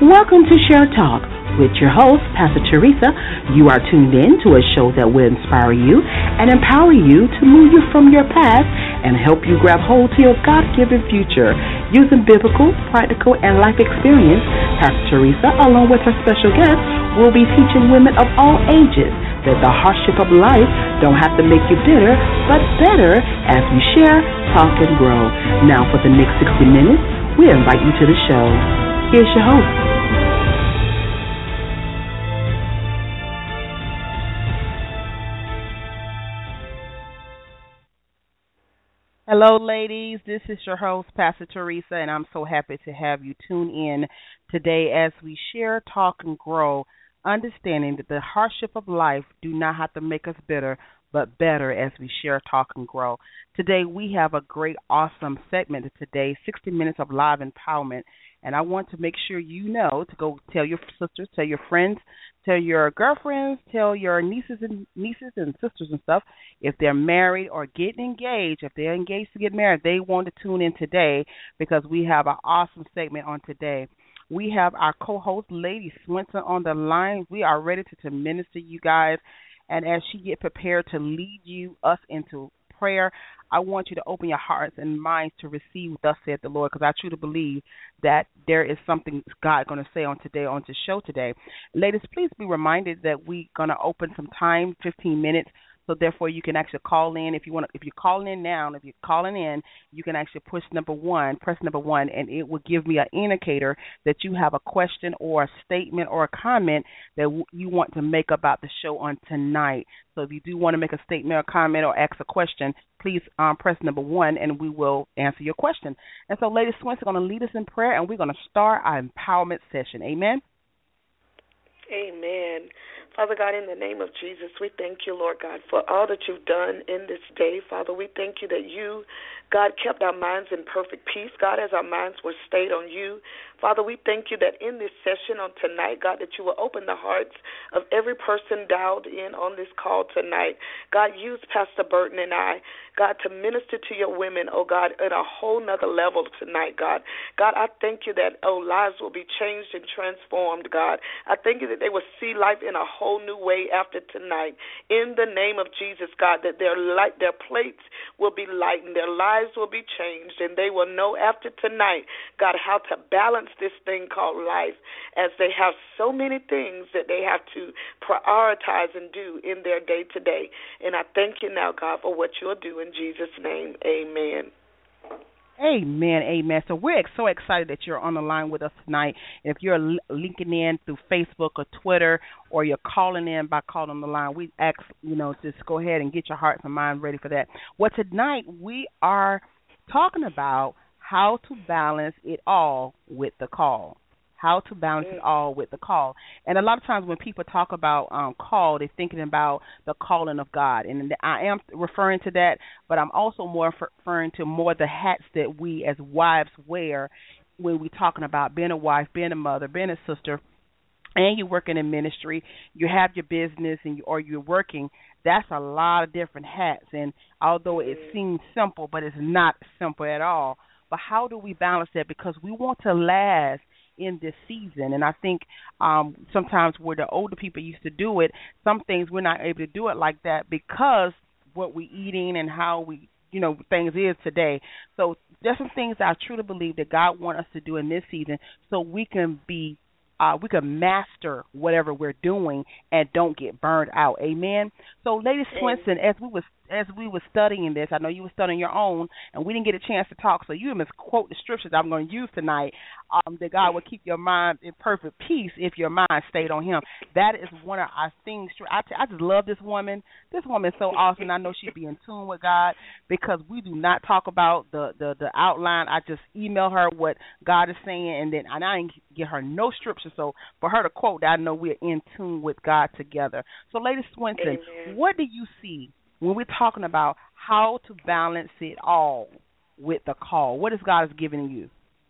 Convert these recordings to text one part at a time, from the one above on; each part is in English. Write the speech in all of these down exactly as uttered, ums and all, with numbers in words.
Welcome to Share Talk with your host, Pastor Teresa. You are tuned in to a show that will inspire you and empower you to move you from your past and help you grab hold to your God-given future. Using biblical, practical, and life experience, Pastor Teresa, along with her special guest, will be teaching women of all ages that the hardship of life don't have to make you bitter, but better as we share, talk, and grow. Now for the next sixty minutes, we invite you to the show. Here's your host. Hello, ladies. This is your host, Pastor Teresa, and I'm so happy to have you tune in today as we share, talk, and grow, understanding that the hardship of life do not have to make us bitter, but better as we share, talk, and grow. Today, we have a great, awesome segment today, sixty minutes of live empowerment, and I want to make sure you know to go tell your sisters, tell your friends, tell your girlfriends, tell your nieces and nieces and sisters and stuff. If they're married or getting engaged, if they're engaged to get married, they want to tune in today because we have an awesome segment on today. We have our co-host, Lady Swinson, on the line. We are ready to, to minister you guys, and as she get prepared to lead you us into prayer, I want you to open your hearts and minds to receive thus saith the Lord, because I truly believe that there is something God going to say on today, on the show today. Ladies, please be reminded that we're going to open some time, fifteen minutes, so therefore you can actually call in. If you want to, if you're calling in now, if you're calling in, you can actually push number one, press number one, and it will give me an indicator that you have a question or a statement or a comment that w- you want to make about the show on tonight. So if you do want to make a statement or comment or ask a question, please um, press number one, and we will answer your question. And so Lady Swinson is going to lead us in prayer, and we're going to start our empowerment session. Amen? Amen. Father God, in the name of Jesus, we thank you, Lord God, for all that you've done in this day. Father, we thank you that you, God, kept our minds in perfect peace. God, as our minds were stayed on you. Father, we thank you that in this session on tonight, God, that you will open the hearts of every person dialed in on this call tonight. God, use Pastor Burton and I, God, to minister to your women, oh God, at a whole nother level tonight, God. God, I thank you that, oh, lives will be changed and transformed, God. I thank you that they will see life in a whole new way after tonight. In the name of Jesus, God, that their light, their plates will be lightened, their lives will be changed, and they will know after tonight, God, how to balance this thing called life, as they have so many things that they have to prioritize and do in their day-to-day. And I thank you now, God, for what you'll do in Jesus' name. Amen. Amen, amen. So we're so excited that you're on the line with us tonight. If you're linking in through Facebook or Twitter, or you're calling in by calling on the line, we ask, you know, just go ahead and get your hearts and minds ready for that. Well, tonight we are talking about how to balance it all with the call. How to balance it all with the call. And a lot of times when people talk about um, call, they're thinking about the calling of God. And I am referring to that, but I'm also more referring to more the hats that we as wives wear when we're talking about being a wife, being a mother, being a sister, and you're working in ministry, you have your business, and you, or you're working. That's a lot of different hats. And although it seems simple, but it's not simple at all. But how do we balance that? Because we want to last in this season. And I think um, sometimes where the older people used to do it, some things we're not able to do it like that because what we're eating and how we, you know, things is today. So there's some things I truly believe that God wants us to do in this season so we can be Uh, we can master whatever we're doing and don't get burned out. Amen. So, Lady Swinson, as we was as we were studying this, I know you were studying your own, and we didn't get a chance to talk. So you must quote the scriptures I'm going to use tonight. Um, that God will keep your mind in perfect peace if your mind stayed on Him. That is one of our things. I, I just love this woman. This woman is so awesome. I know she'd be in tune with God because we do not talk about the the, the outline. I just email her what God is saying, and then and I didn't get her no scripture. So for her to quote that, I know we're in tune with God together. So, Lady Swinson, Amen. What do you see when we're talking about how to balance it all with the call? What is God has given you?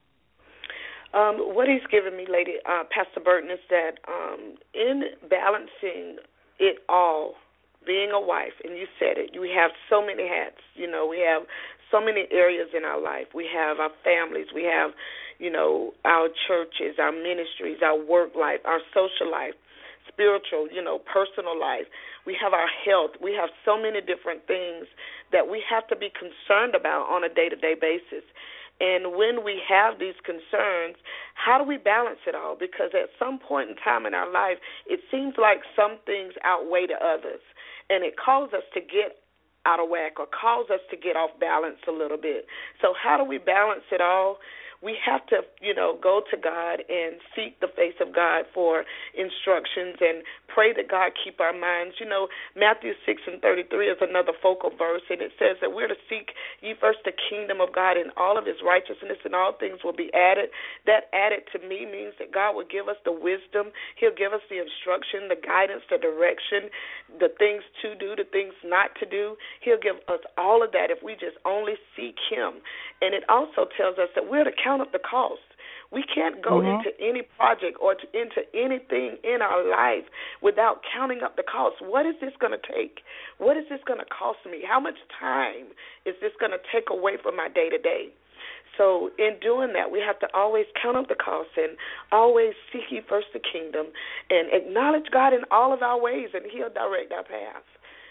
Um, what He's given me, Lady uh, Pastor Burton, is that um, in balancing it all, being a wife, and you said it, we have so many hats. You know, we have so many areas in our life. We have our families. We have, you know, our churches, our ministries, our work life, our social life, spiritual, you know, personal life. We have our health. We have so many different things that we have to be concerned about on a day-to-day basis. And when we have these concerns, how do we balance it all? Because at some point in time in our life, it seems like some things outweigh the others, and it causes us to get out of whack or cause us to get off balance a little bit. So how do we balance it all? We have to, you know, go to God and seek the face of God for instructions and pray that God keep our minds. You know, Matthew six and thirty-three is another focal verse, and it says that we're to seek ye first the kingdom of God and all of his righteousness, and all things will be added. That added to me means that God will give us the wisdom. He'll give us the instruction, the guidance, the direction, the things to do, the things not to do. He'll give us all of that if we just only seek him. And it also tells us that we're to count up the cost. We can't go mm-hmm. into any project or to, into anything in our life without counting up the cost. What is this going to take? What is this going to cost me? How much time is this going to take away from my day-to-day? So in doing that, we have to always count up the cost and always seek ye first the kingdom and acknowledge God in all of our ways, and he'll direct our paths.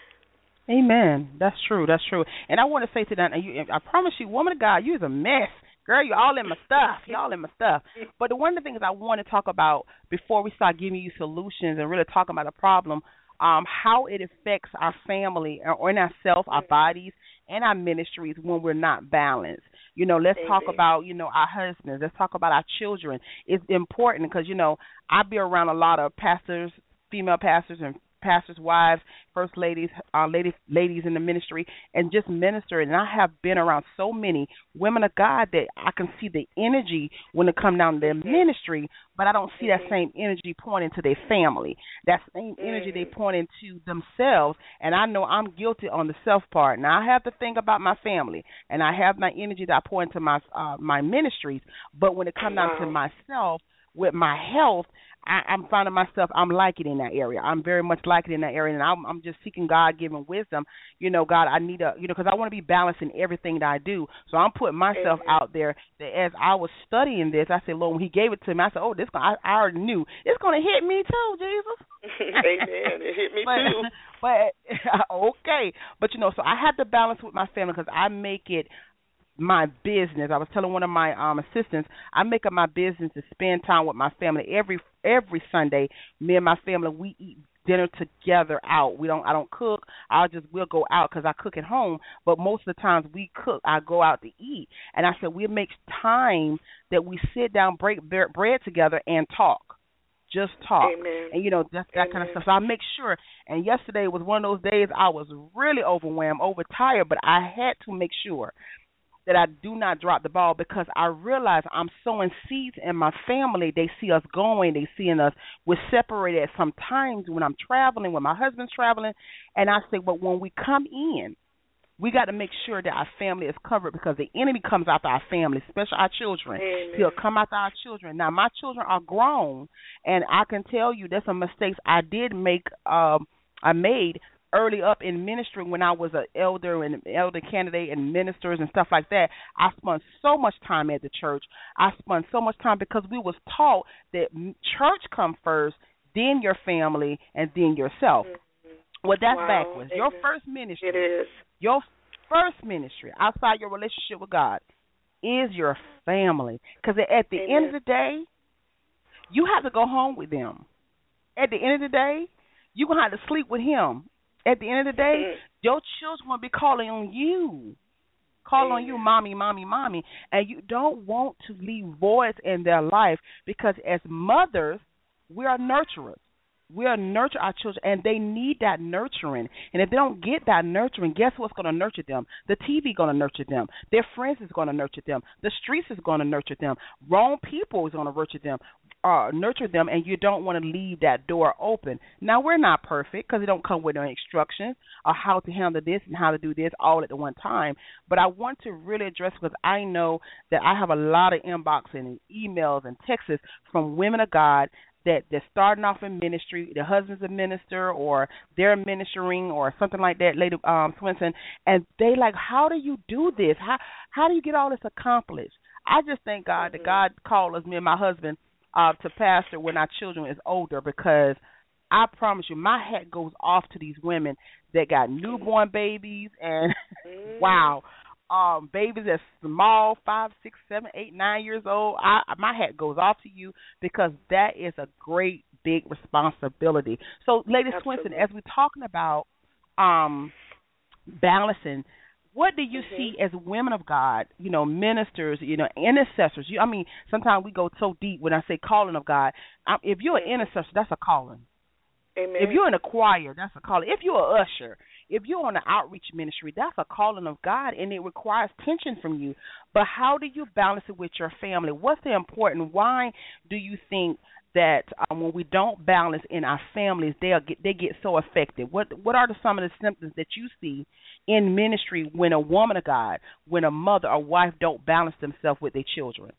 Amen. That's true. That's true. And I want to say to that, and you, I promise you, woman of God, you're a mess. Girl, you're all in my stuff. You're all in my stuff. But the one of the things I want to talk about before we start giving you solutions and really talking about a problem, um, how it affects our family or in ourselves, our bodies, and our ministries when we're not balanced. You know, let's talk about, you know, our husbands. Let's talk about our children. It's important because, you know, I be around a lot of pastors, female pastors and pastors' wives, first ladies, uh, ladies, ladies in the ministry, and just minister. And I have been around so many women of God that I can see the energy when it comes down to their ministry, but I don't see that same energy pointing to their family. That same energy they point into themselves. And I know I'm guilty on the self part. Now I have to think about my family, and I have my energy that I pour into my uh, my ministries. But when it comes down to myself, with my health, I, I'm finding myself, I'm liking in that area. I'm very much liking in that area, and I'm, I'm just seeking God-given wisdom. You know, God, I need a, you know, because I want to be balanced in everything that I do. So I'm putting myself out there that as I was studying this, I said, Lord, when he gave it to me, I said, oh, this, I, I already knew. It's going to hit me too, Jesus. Amen. It hit me but, too. But, okay. But, you know, so I had to balance with my family because I make it my business. I was telling one of my um assistants, I make it my business to spend time with my family every every Sunday. Me and my family, we eat dinner together out. We don't. I don't cook. I just we'll go out because I cook at home. But most of the times we cook. I go out to eat. And I said we'll make time that we sit down, break bread together, and talk. Just talk. Amen. And, you know, that's that Amen. Kind of stuff. So I make sure. And yesterday was one of those days I was really overwhelmed, overtired, but I had to make sure that I do not drop the ball because I realize I'm sowing seeds in my family. They see us going. They seeing us. We're separated sometimes when I'm traveling, when my husband's traveling. And I say, but when we come in, we got to make sure that our family is covered because the enemy comes after our family, especially our children. Amen. He'll come after our children. Now, my children are grown, and I can tell you there's some mistakes I did make, um, I made early up in ministry when I was an elder and elder candidate and ministers and stuff like that. I spent so much time at the church. I spent so much time because we was taught that church come first, then your family, and then yourself. Mm-hmm. Well, that's wow. backwards. Amen. Your first ministry, it is. Your first ministry outside your relationship with God is your family. Because at the Amen. end of the day, you have to go home with them. At the end of the day, you're going to have to sleep with him. At the end of the day, mm-hmm. your children will be calling on you. Call mm-hmm. on you, mommy, mommy, mommy. And you don't want to leave voids in their life because as mothers, we are nurturers. We are nurture our children, and they need that nurturing. And if they don't get that nurturing, guess what's going to nurture them? The T V going to nurture them. Their friends is going to nurture them. The streets is going to nurture them. Wrong people is going to nurture them. Uh, nurture them, and you don't want to leave that door open. Now, we're not perfect because it don't come with no instructions or how to handle this and how to do this all at the one time. But I want to really address because I know that I have a lot of inbox and emails and texts from women of God that they're starting off in ministry, their husband's a minister or they're ministering or something like that, Lady um, Swinson, and they like, how do you do this? How how do you get all this accomplished? I just thank God that Mhm. God called us, me and my husband, uh, to pastor when our children is older, because I promise you, my hat goes off to these women that got newborn babies and Mhm. wow, um, babies that's small, five, six, seven, eight, nine years old. I my hat goes off to you, because that is a great big responsibility. So, Lady Swinson, Absolutely. as we're talking about um balancing, what do you Mhm. see as women of God, you know, ministers, you know, intercessors? You, I mean, sometimes we go so deep when I say calling of God. Um, if you're an Mhm. intercessor, that's a calling. If Amen. you're in a choir, that's a calling. If you're an usher, if you're on an outreach ministry, that's a calling of God, and it requires tension from you. But how do you balance it with your family? What's the important? Why do you think that um, when we don't balance in our families, they get they get so affected? What what are the, some of the symptoms that you see in ministry when a woman of God, when a mother or wife don't balance themselves with their children?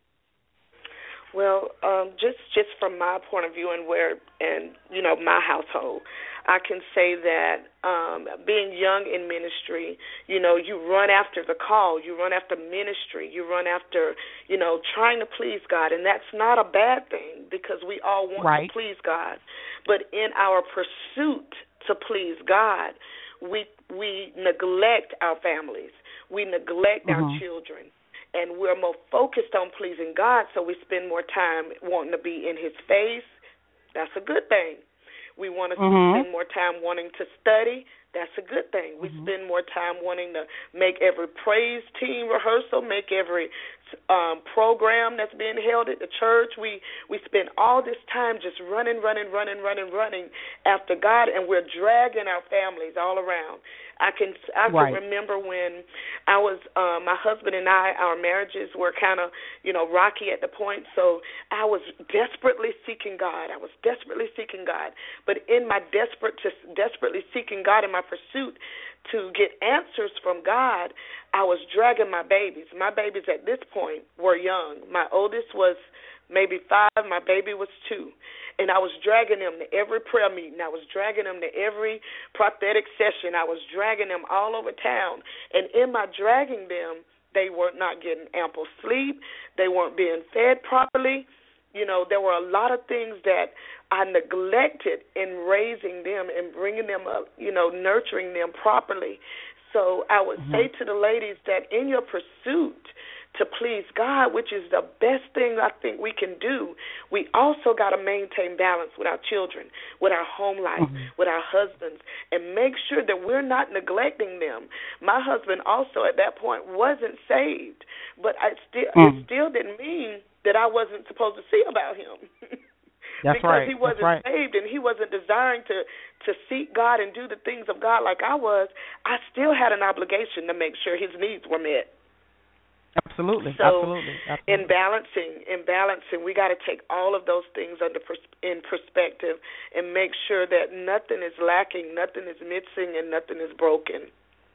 Well, um, just just from my point of view and where and you know my household, I can say that um, being young in ministry, you know, you run after the call, you run after ministry, you run after you know trying to please God, and that's not a bad thing because we all want to Right. please God. But in our pursuit to please God, we we neglect our families, we neglect our Mhm. children, and we're more focused on pleasing God, so we spend more time wanting to be in His face. That's a good thing. We want to Mhm. spend more time wanting to study. That's a good thing. We Mhm. spend more time wanting to make every praise team rehearsal, make every um, program that's being held at the church. We we spend all this time just running, running, running, running, running after God, and we're dragging our families all around. I can I can Right. remember when I was uh, my husband and I, our marriages were kind of you know rocky at the point, so I was desperately seeking God. I was desperately seeking God, but in my desperate just desperately seeking God in my pursuit to get answers from God, I was dragging my babies. My babies at this point were young. My oldest was maybe five. My baby was two. And I was dragging them to every prayer meeting. I was dragging them to every prophetic session. I was dragging them all over town. And in my dragging them, they were not getting ample sleep. They weren't being fed properly. You know, there were a lot of things that I neglected in raising them and bringing them up, you know, nurturing them properly. So I would say Mhm. to the ladies that in your pursuit to please God, which is the best thing I think we can do, we also got to maintain balance with our children, with our home life, Mhm. with our husbands, and make sure that we're not neglecting them. My husband also at that point wasn't saved, but I still it Mm. still didn't mean that I wasn't supposed to see about him. That's Because right. he That's wasn't right. saved and he wasn't desiring to to seek God and do the things of God like I was, I still had an obligation to make sure his needs were met. Absolutely. So, Absolutely. in Absolutely. balancing, in balancing, we got to take all of those things under pers- in perspective and make sure that nothing is lacking, nothing is missing, and nothing is broken.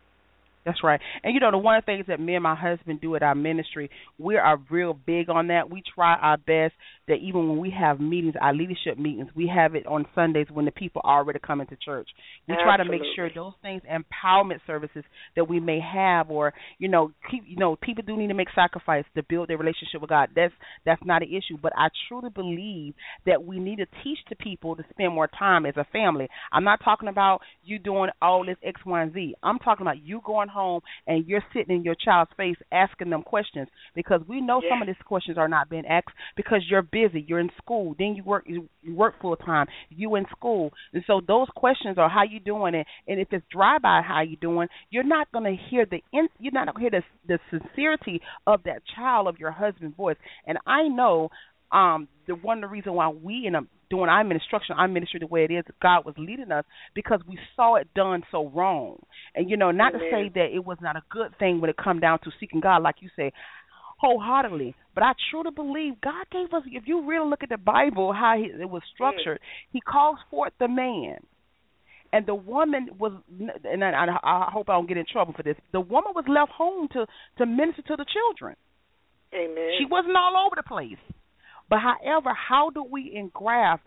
That's right. And you know, the one of the things that me and my husband do at our ministry, we are real big on that. We try our best that even when we have meetings, our leadership meetings, we have it on Sundays when the people are already coming to church. We try to make sure Absolutely. those things, empowerment services that we may have, or you know, keep, you know, people do need to make sacrifice to build their relationship with God. That's that's not an issue. But I truly believe that we need to teach the people to spend more time as a family. I'm not talking about you doing all this X, Y, and Z. I'm talking about you going home and you're sitting in your child's face asking them questions, because we know some Yes. of these questions are not being asked because you're busy, you're in school, then you work you, you work full time, you in school, and so those questions are how you doing it, and if it's drive by how you doing, you're not going to hear the in, you're not going to hear the the sincerity of that child of your husband's voice. And I know um the one of the reason why we in a doing our instruction, our ministry the way it is, God was leading us because we saw it done so wrong. And you know, not to say Amen. that it was not a good thing when it come down to seeking God, like you say, wholeheartedly. But I truly believe God gave us. If you really look at the Bible, how he, it was Mm. structured, He calls forth the man, and the woman was. And I, I, I hope I don't get in trouble for this. The woman was left home to to minister to the children. She Amen. wasn't all over the place. But however, how do we engraft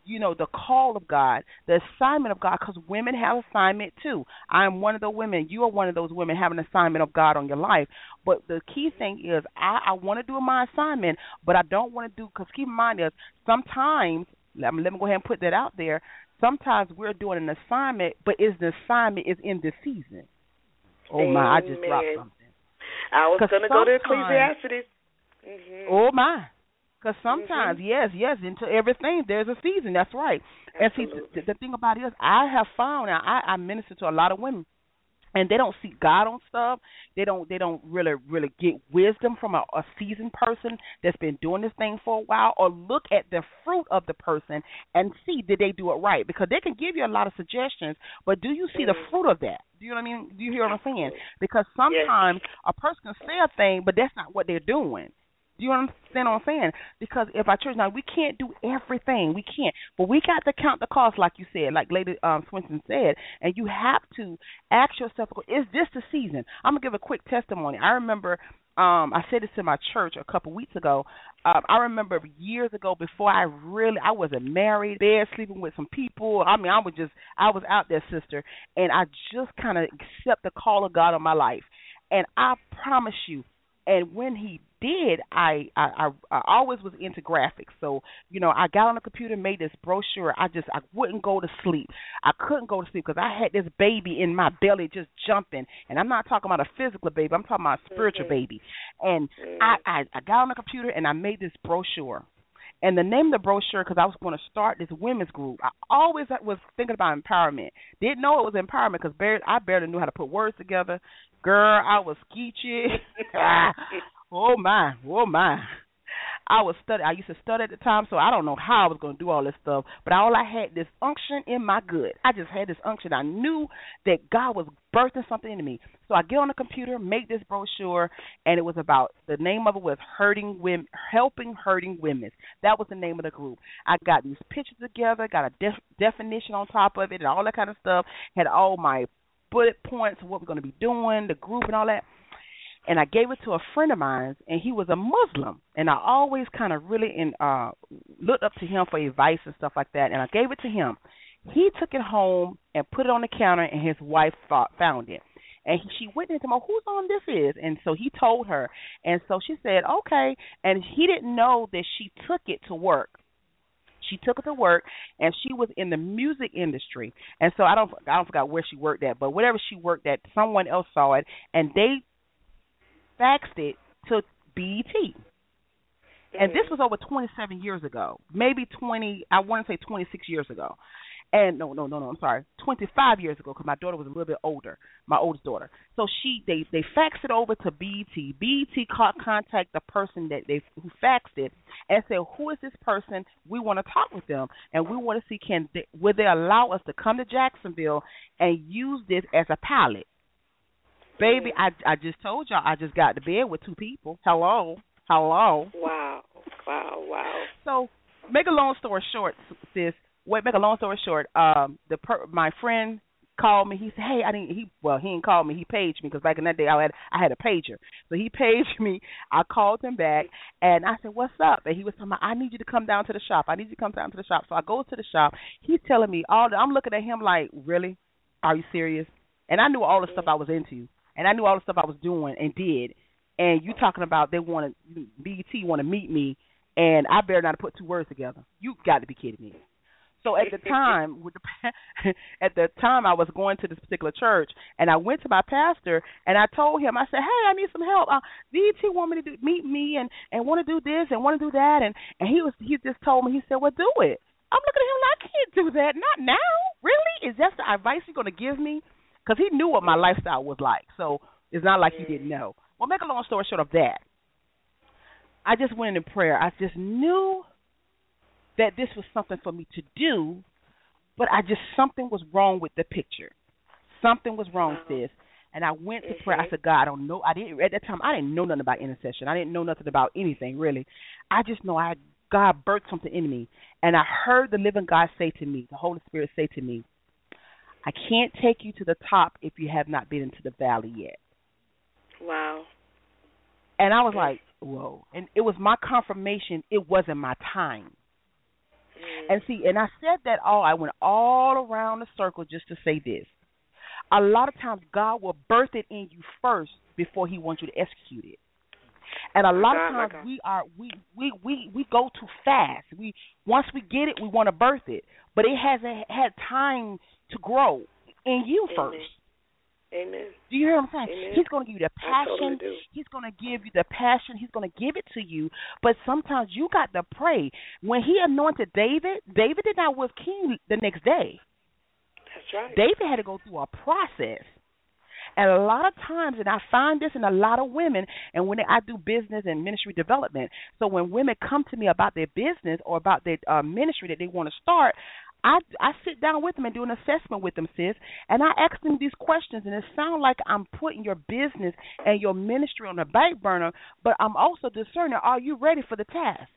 you know, the call of God, the assignment of God, because women have assignment too. I am one of those women. You are one of those women having an assignment of God on your life. But the key thing is I, I want to do my assignment, but I don't want to do, because keep in mind is sometimes, let me, let me go ahead and put that out there, sometimes we're doing an assignment, but is the assignment is in this season. Oh, my, I just dropped something. I was going to go to Ecclesiastes. Mm-hmm. Oh, my. Because sometimes, mm-hmm. yes, yes, into everything, there's a season. That's right. Absolutely. And see, the, the thing about it is, I have found, now, I, I minister to a lot of women, and they don't seek God on stuff. They don't they don't really, really get wisdom from a, a seasoned person that's been doing this thing for a while, or look at the fruit of the person and see did they do it right. Because they can give you a lot of suggestions, but do you see mm-hmm. the fruit of that? Do you know what I mean? Do you hear what I'm saying? Because sometimes yes. a person can say a thing, but that's not what they're doing. Do you understand what I'm saying? Because if our church, now we can't do everything. We can't. But we got to count the cost, like you said, like Lady um, Swinton said. And you have to ask yourself, is this the season? I'm going to give a quick testimony. I remember, um, I said this to my church a couple weeks ago. Um, I remember years ago before I really, I wasn't married, bed, sleeping with some people. I mean, I was just, I was out there, sister. And I just kind of accept the call of God on my life. And I promise you, and when he did, I, I I I always was into graphics. So, you know, I got on the computer, made this brochure. I just, I wouldn't go to sleep. I couldn't go to sleep because I had this baby in my belly just jumping. And I'm not talking about a physical baby. I'm talking about a spiritual mm-hmm. baby. And mm-hmm. I, I, I got on the computer and I made this brochure. And the name of the brochure, because I was going to start this women's group, I always was thinking about empowerment. Didn't know it was empowerment because I barely knew how to put words together. Girl, I was skeechy. oh, my. Oh, my. I was study. I used to study at the time, so I don't know how I was going to do all this stuff. But all I had, this unction in my gut. I just had this unction. I knew that God was birthing something into me. So I get on the computer, make this brochure, and it was about, the name of it was Hurting Women, Helping Hurting Women. That was the name of the group. I got these pictures together, got a def- definition on top of it, and all that kind of stuff. Had all my bullet points of what we're going to be doing, the group and all that. And I gave it to a friend of mine, and he was a Muslim. And I always kind of really in, uh, looked up to him for advice and stuff like that. And I gave it to him. He took it home and put it on the counter, and his wife thought, found it. And he, she went into him, oh, whose on this is? And so he told her. And so she said, okay. And he didn't know that she took it to work. She took it to work, and she was in the music industry. And so I don't, I don't forgot where she worked at, but whatever she worked at, someone else saw it, and they faxed it to B E T. And this was over twenty-seven years ago, maybe twenty, I want to say twenty-six years ago. And no, no, no, no, I'm sorry, twenty-five years ago, because my daughter was a little bit older, my oldest daughter. So she, they, they faxed it over to B E T. B E T caught contact the person that they who faxed it and said, who is this person? We want to talk with them, and we want to see can they, will they allow us to come to Jacksonville and use this as a pilot. Baby, I I just told y'all I just got to bed with two people. Hello, hello. Wow, wow, wow. So, make a long story short, sis. Wait, make a long story short. Um, the per, my friend called me. He said, "Hey, I didn't." He well, he didn't call me. He paged me because back in that day I had I had a pager. So he paged me. I called him back and I said, "What's up?" And he was telling me, "I need you to come down to the shop. I need you to come down to the shop." So I go to the shop. He's telling me all. The, I'm looking at him like, "Really? Are you serious?" And I knew all the stuff I was into. And I knew all the stuff I was doing and did. And you talking about they wanted, B E T want to meet me, and I better not put two words together. You got to be kidding me. So at the time, with the, at the time I was going to this particular church, and I went to my pastor, and I told him, I said, hey, I need some help. Uh, B E T want me to do, meet me and, and want to do this and want to do that. And, and he was he just told me, he said, well, do it. I'm looking at him like, I can't do that. Not now. Really? Is that the advice you're going to give me? Because he knew what my lifestyle was like, so it's not like he didn't know. Well, make a long story short of that, I just went into prayer. I just knew that this was something for me to do, but I just, something was wrong with the picture. Something was wrong, sis. And I went to prayer. I said, God, I don't know. I didn't, at that time, I didn't know nothing about intercession. I didn't know nothing about anything, really. I just know I God birthed something in me. And I heard the living God say to me, the Holy Spirit say to me, I can't take you to the top if you have not been into the valley yet. Wow. And I was like, whoa. And it was my confirmation it wasn't my time. Mm. And see, and I said that all, I went all around the circle just to say this. A lot of times God will birth it in you first before he wants you to execute it. And a My lot God, of my times God. we are we, we, we, we go too fast. We once we get it, we want to birth it. But it hasn't had time to grow in you Amen. first. Amen. Do you hear what I'm saying? Amen. He's going to give you the I totally passion. do. He's going to give you the passion. He's going to give it to you. But sometimes you got to pray. When he anointed David, David did not was king the next day. That's right. David had to go through a process. And a lot of times, and I find this in a lot of women, and when I do business and ministry development, so when women come to me about their business or about their uh, ministry that they want to start, I, I sit down with them and do an assessment with them, sis, and I ask them these questions, and it sounds like I'm putting your business and your ministry on the back burner, but I'm also discerning, are you ready for the task?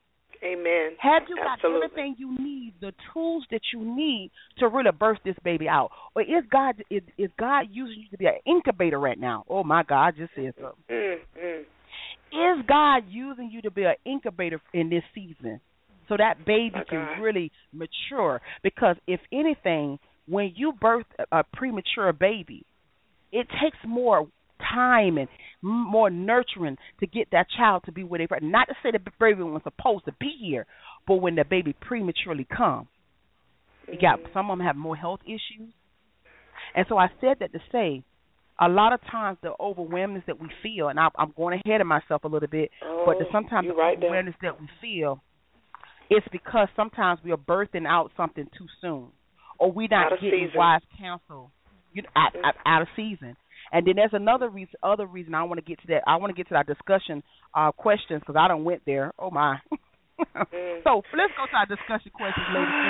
Amen. Have you got Absolutely. everything you need, the tools that you need to really birth this baby out? Or is God is, is God using you to be an incubator right now? Oh, my God, I just said something. Mm, mm. Is God using you to be an incubator in this season so that baby My can God. really mature? Because if anything, when you birth a premature baby, it takes more time and more nurturing to get that child to be where they. Not to say the baby was supposed to be here, but when the baby prematurely comes, you got some of them have more health issues, and so I said that to say, a lot of times the overwhelmness that we feel, and I, I'm going ahead of myself a little bit, Oh, but the, sometimes you the right overwhelmness that we feel, it's because sometimes we are birthing out something too soon, or we not Out of getting season. wise counsel, you know, out, out, out of season. And then there's another reason. Other reason I want to get to that. I want to get to our discussion uh, questions because I don't went there. Oh my. mm. So let's go to our discussion questions,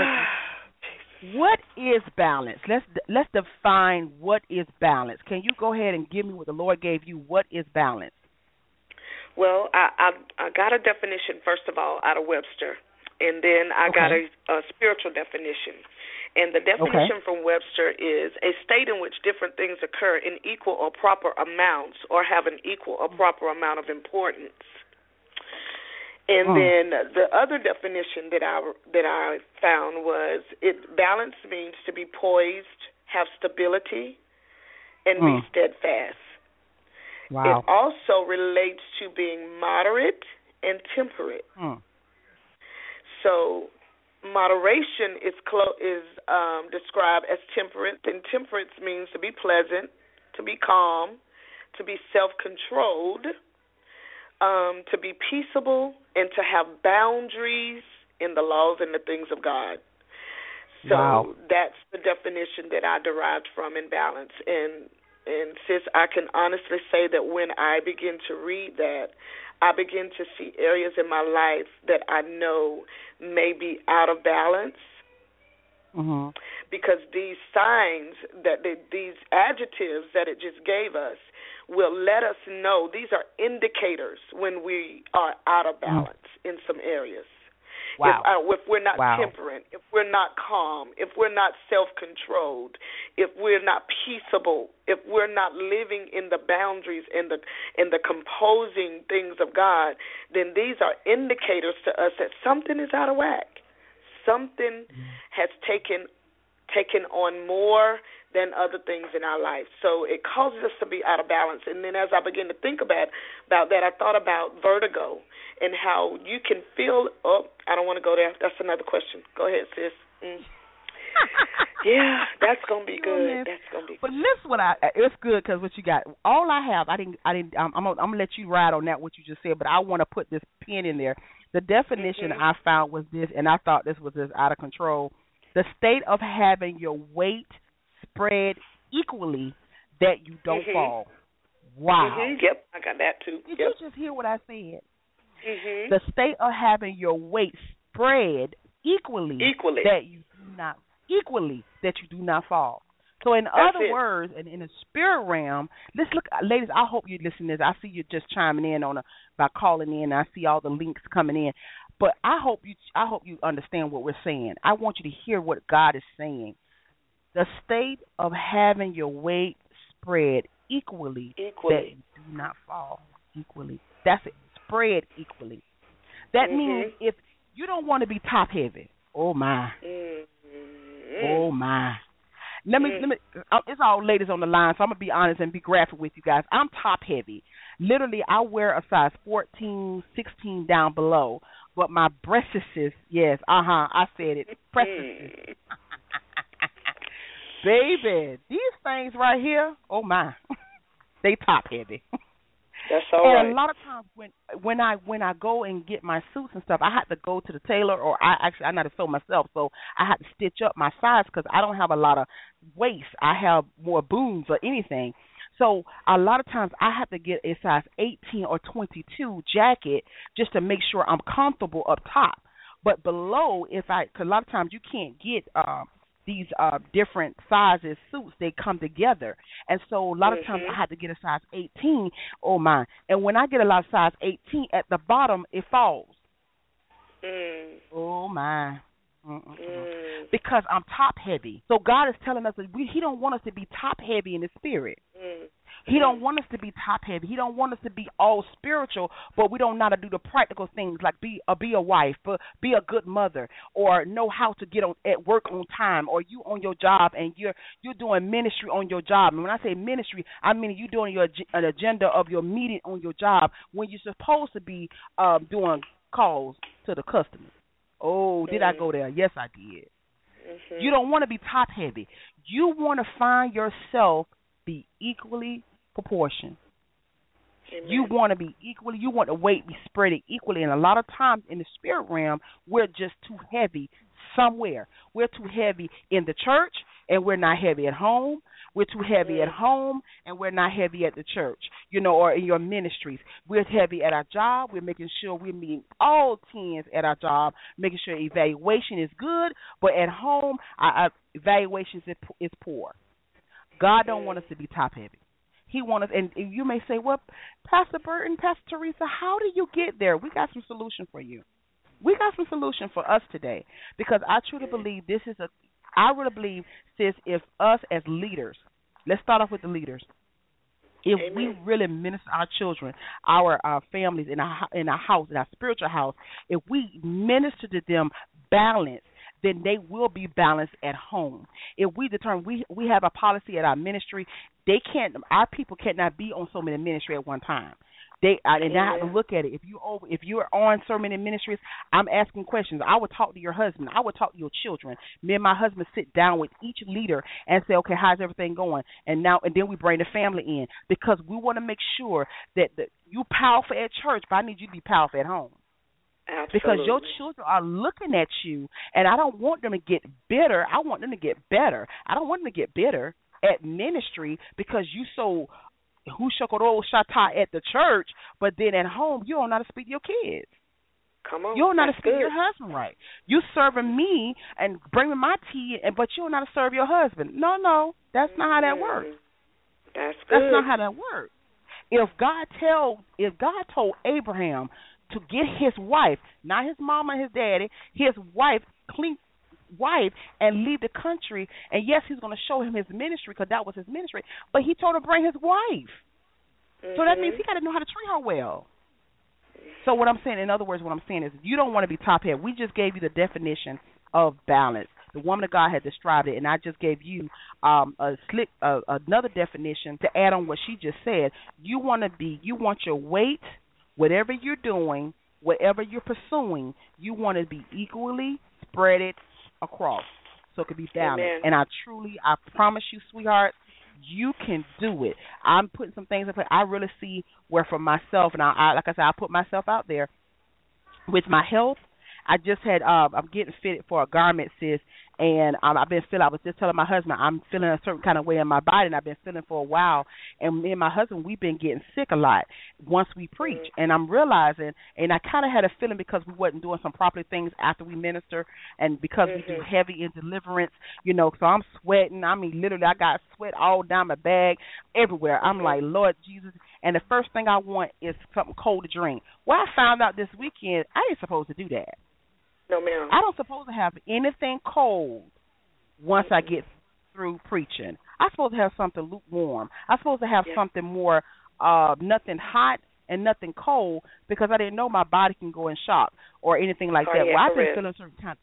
ladies. What is balance? Let's let's define what is balance. Can you go ahead and give me what the Lord gave you? What is balance? Well, I, I I got a definition first of all out of Webster, and then I Okay. got a, a spiritual definition. And the definition okay. from Webster is a state in which different things occur in equal or proper amounts or have an equal or proper amount of importance. And mm. then the other definition that I that I found was it balance means to be poised, have stability, and mm. be steadfast. Wow. It also relates to being moderate and temperate. Mm. So moderation is clo- is um, described as temperate, and temperance means to be pleasant, to be calm, to be self-controlled, um, to be peaceable, and to have boundaries in the laws and the things of God. So wow. that's the definition that I derived from in balance. And and sis, I can honestly say that when I begin to read that, I begin to see areas in my life that I know may be out of balance mm-hmm. because these signs, that they, these adjectives that it just gave us will let us know, these are indicators when we are out of balance mm-hmm. in some areas. Wow. If, uh, if we're not wow. temperate, if we're not calm, if we're not self-controlled, if we're not peaceable, if we're not living in the boundaries and the in the composing things of God, then these are indicators to us that something is out of whack. Something mm-hmm. has taken taken on more than other things in our life. So it causes us to be out of balance. And then as I began to think about about that, I thought about vertigo and how you can feel, oh, I don't want to go there. That's another question. Go ahead, sis. Mm. Yeah, that's going to be good. That's going to be good. But listen, what I, it's good because what you got, all I have, I didn't, I didn't, I'm, I'm going to let you ride on that, what you just said, but I want to put this pin in there. The definition mm-hmm. I found was this, and I thought this was just out of control. The state of having your weight spread equally that you don't mm-hmm. fall. Wow. Mm-hmm. Yep, I got that too. Did yep. you just hear what I said? Mm-hmm. The state of having your weight spread equally, equally that you do not equally that you do not fall. So in That's other it. words, and in the spirit realm, let's look, ladies. I hope you listen to this. I see you just chiming in on a, by calling in. I see all the links coming in, but I hope you, I hope you understand what we're saying. I want you to hear what God is saying. The state of having your weight spread equally, equally. that you do not fall equally. That's it. Spread equally. That mm-hmm. means if you don't want to be top heavy, Oh my. Mm-hmm. Oh my. Let me, Mm. let me. uh, It's all ladies on the line, so I'm gonna be honest and be graphic with you guys. I'm top heavy. Literally, I wear a size fourteen, sixteen down below, but my breasts, yes, uh huh, I said it, breasts, Mm. baby. These things right here, oh my, they top heavy. That's all And a right. lot of times when when I when I go and get my suits and stuff, I have to go to the tailor, or I actually I know how to sew myself, so I have to stitch up my size because I don't have a lot of waist. I have more booms or anything. So a lot of times I have to get a size eighteen or twenty-two jacket just to make sure I'm comfortable up top. But below, if I, cause a lot of times you can't get um, these uh, different sizes suits, they come together. And so a lot of times Mhm. I had to get a size eighteen. Oh my! And when I get a lot of size eighteen, at the bottom it falls. Mm. Oh my! Mm-mm-mm. Mm. Because I'm top heavy. So God is telling us that we, He don't want us to be top heavy in the spirit. Mm. He don't want us to be top heavy. He don't want us to be all spiritual, but we don't know how to do the practical things like be a be a wife, but be a good mother, or know how to get on at work on time, or you on your job and you're you're doing ministry on your job. And when I say ministry, I mean you doing your ag- an agenda of your meeting on your job when you're supposed to be um, doing calls to the customers. Oh, did I Mm. go there? Yes, I did. Mhm. You don't want to be top heavy. You want to find yourself be equally proportioned. Amen. You want to be equally, you want the weight be spread equally. And a lot of times in the spirit realm, we're just too heavy somewhere. We're too heavy in the church, and we're not heavy at home. We're too heavy at Mm. home, and we're not heavy at the church, you know, or in your ministries. We're heavy at our job. We're making sure we're meeting all tens at our job, making sure evaluation is good, but at home, our, our evaluation is, is poor. God don't want us to be top heavy. He wants us, and you may say, well, Pastor Burton, Pastor Teresa, how do you get there? We got some solution for you. We got some solution for us today, because I truly believe this is a, I really believe, sis, if us as leaders, let's start off with the leaders. If Amen. we really minister our children, our, our families, in our in our house, in our spiritual house, if we minister to them balanced, then they will be balanced at home. If we determine we we have a policy at our ministry, they can't our people cannot be on so many ministry at one time. They I, and I have to Amen. look at it. If you over if you're on so many ministries, I'm asking questions. I would talk to your husband. I would talk to your children. Me and my husband sit down with each leader and say, okay, how's everything going? And now and then we bring the family in, because we want to make sure that the, you powerful at church, but I need you to be powerful at home. Absolutely. Because your children are looking at you, and I don't want them to get bitter. I want them to get better. I don't want them to get bitter at ministry because you so who shakoro shata at the church, but then at home you don't know how to speak to your kids. Come on. You don't know how to That's speak to good. your husband right. You serving me and bringing my tea, and but you don't know how to serve your husband. No, no, that's not how that works. Mm. That's good. That's not how that works. If God tell, if God told Abraham to get his wife, not his mama and his daddy, his wife, clean wife, and leave the country, and yes, he's going to show him his ministry because that was his ministry, but he told him to bring his wife. Mm-hmm. So that means he got to know how to treat her well. So what I'm saying, in other words, what I'm saying is you don't want to be top heavy. We just gave you the definition of balance. The woman of God had described it, and I just gave you um, a slick uh, another definition to add on what she just said. You want to be, you want your weight, whatever you're doing, whatever you're pursuing, you want to be equally spread it across, so it could be balanced. Amen. And I truly, I promise you, sweetheart, you can do it. I'm putting some things in place. I really see where for myself, and I, I like I said, I put myself out there with my health. I just had, uh, I'm getting fitted for a garment, sis, and um, I've been feeling, I was just telling my husband, I'm feeling a certain kind of way in my body, and I've been feeling for a while, and me and my husband, we've been getting sick a lot once we preach, mm-hmm. and I'm realizing, and I kind of had a feeling because we wasn't doing some proper things after we minister, and because mm-hmm. we do heavy in deliverance, you know, so I'm sweating, I mean, literally, I got sweat all down my bag, everywhere. Mm-hmm. I'm like, Lord Jesus, and the first thing I want is something cold to drink. Well, I found out this weekend, I ain't supposed to do that. No, ma'am. I don't supposed to have anything cold once I get through preaching. I'm supposed to have something lukewarm. I'm supposed to have yeah. something more, uh, nothing hot and nothing cold, because I didn't know my body can go in shock or anything like oh, that. yeah, well, I've been real. feeling certain kind.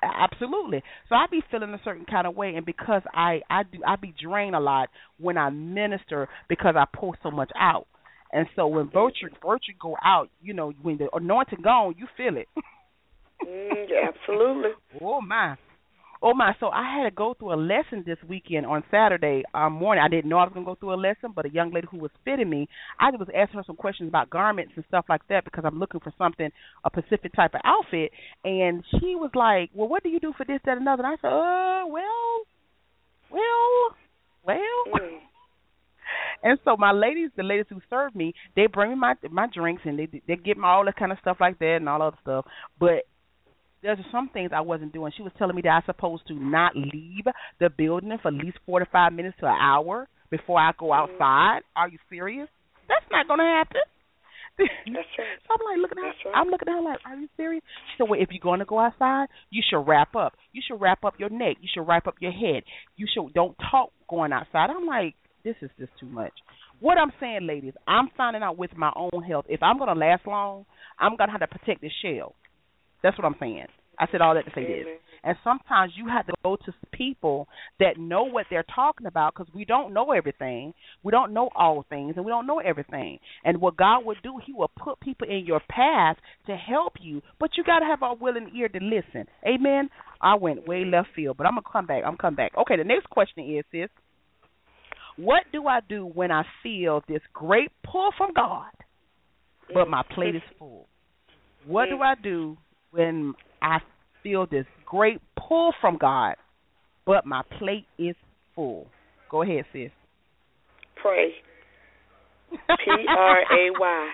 Absolutely. So I be feeling a certain kind of way, and because I I do I be drained a lot when I minister because I pour so much out, and so when virtue virtue go out, you know, when the anointing gone, you feel it. Mm, yeah, absolutely. Oh my. Oh my! So I had to go through a lesson this weekend on Saturday um, morning. I didn't know I was going to go through a lesson, but a young lady who was fitting me, I was asking her some questions about garments and stuff like that because I'm looking for something, a specific type of outfit. And she was like, "Well, what do you do for this, that, and another?" And I said, "Uh, well, well, well." Mm. And so my ladies, the ladies who serve me, they bring me my my drinks and they they get me all that kind of stuff like that and all other stuff, but there's some things I wasn't doing. She was telling me that I'm supposed to not leave the building for at least forty-five minutes to an hour before I go outside. Are you serious? That's not going to happen. That's right. So I'm like, looking at her, right. I'm looking at her like, are you serious? She said, well, if you're going to go outside, you should wrap up. You should wrap up your neck. You should wrap up your head. You should don't talk going outside. I'm like, this is just too much. What I'm saying, ladies, I'm finding out with my own health. If I'm going to last long, I'm going to have to protect this shell. That's what I'm saying. I said all that to say this. And sometimes you have to go to people that know what they're talking about because we don't know everything. We don't know all things, and we don't know everything. And what God will do, he will put people in your path to help you, but you got to have a willing ear to listen. Amen? I went way left field, but I'm going to come back. I'm coming back. Okay, the next question is, sis, what do I do when I feel this great pull from God, but my plate is full? What do I do when I feel this great pull from God, but my plate is full? Go ahead, sis. Pray. P R A Y.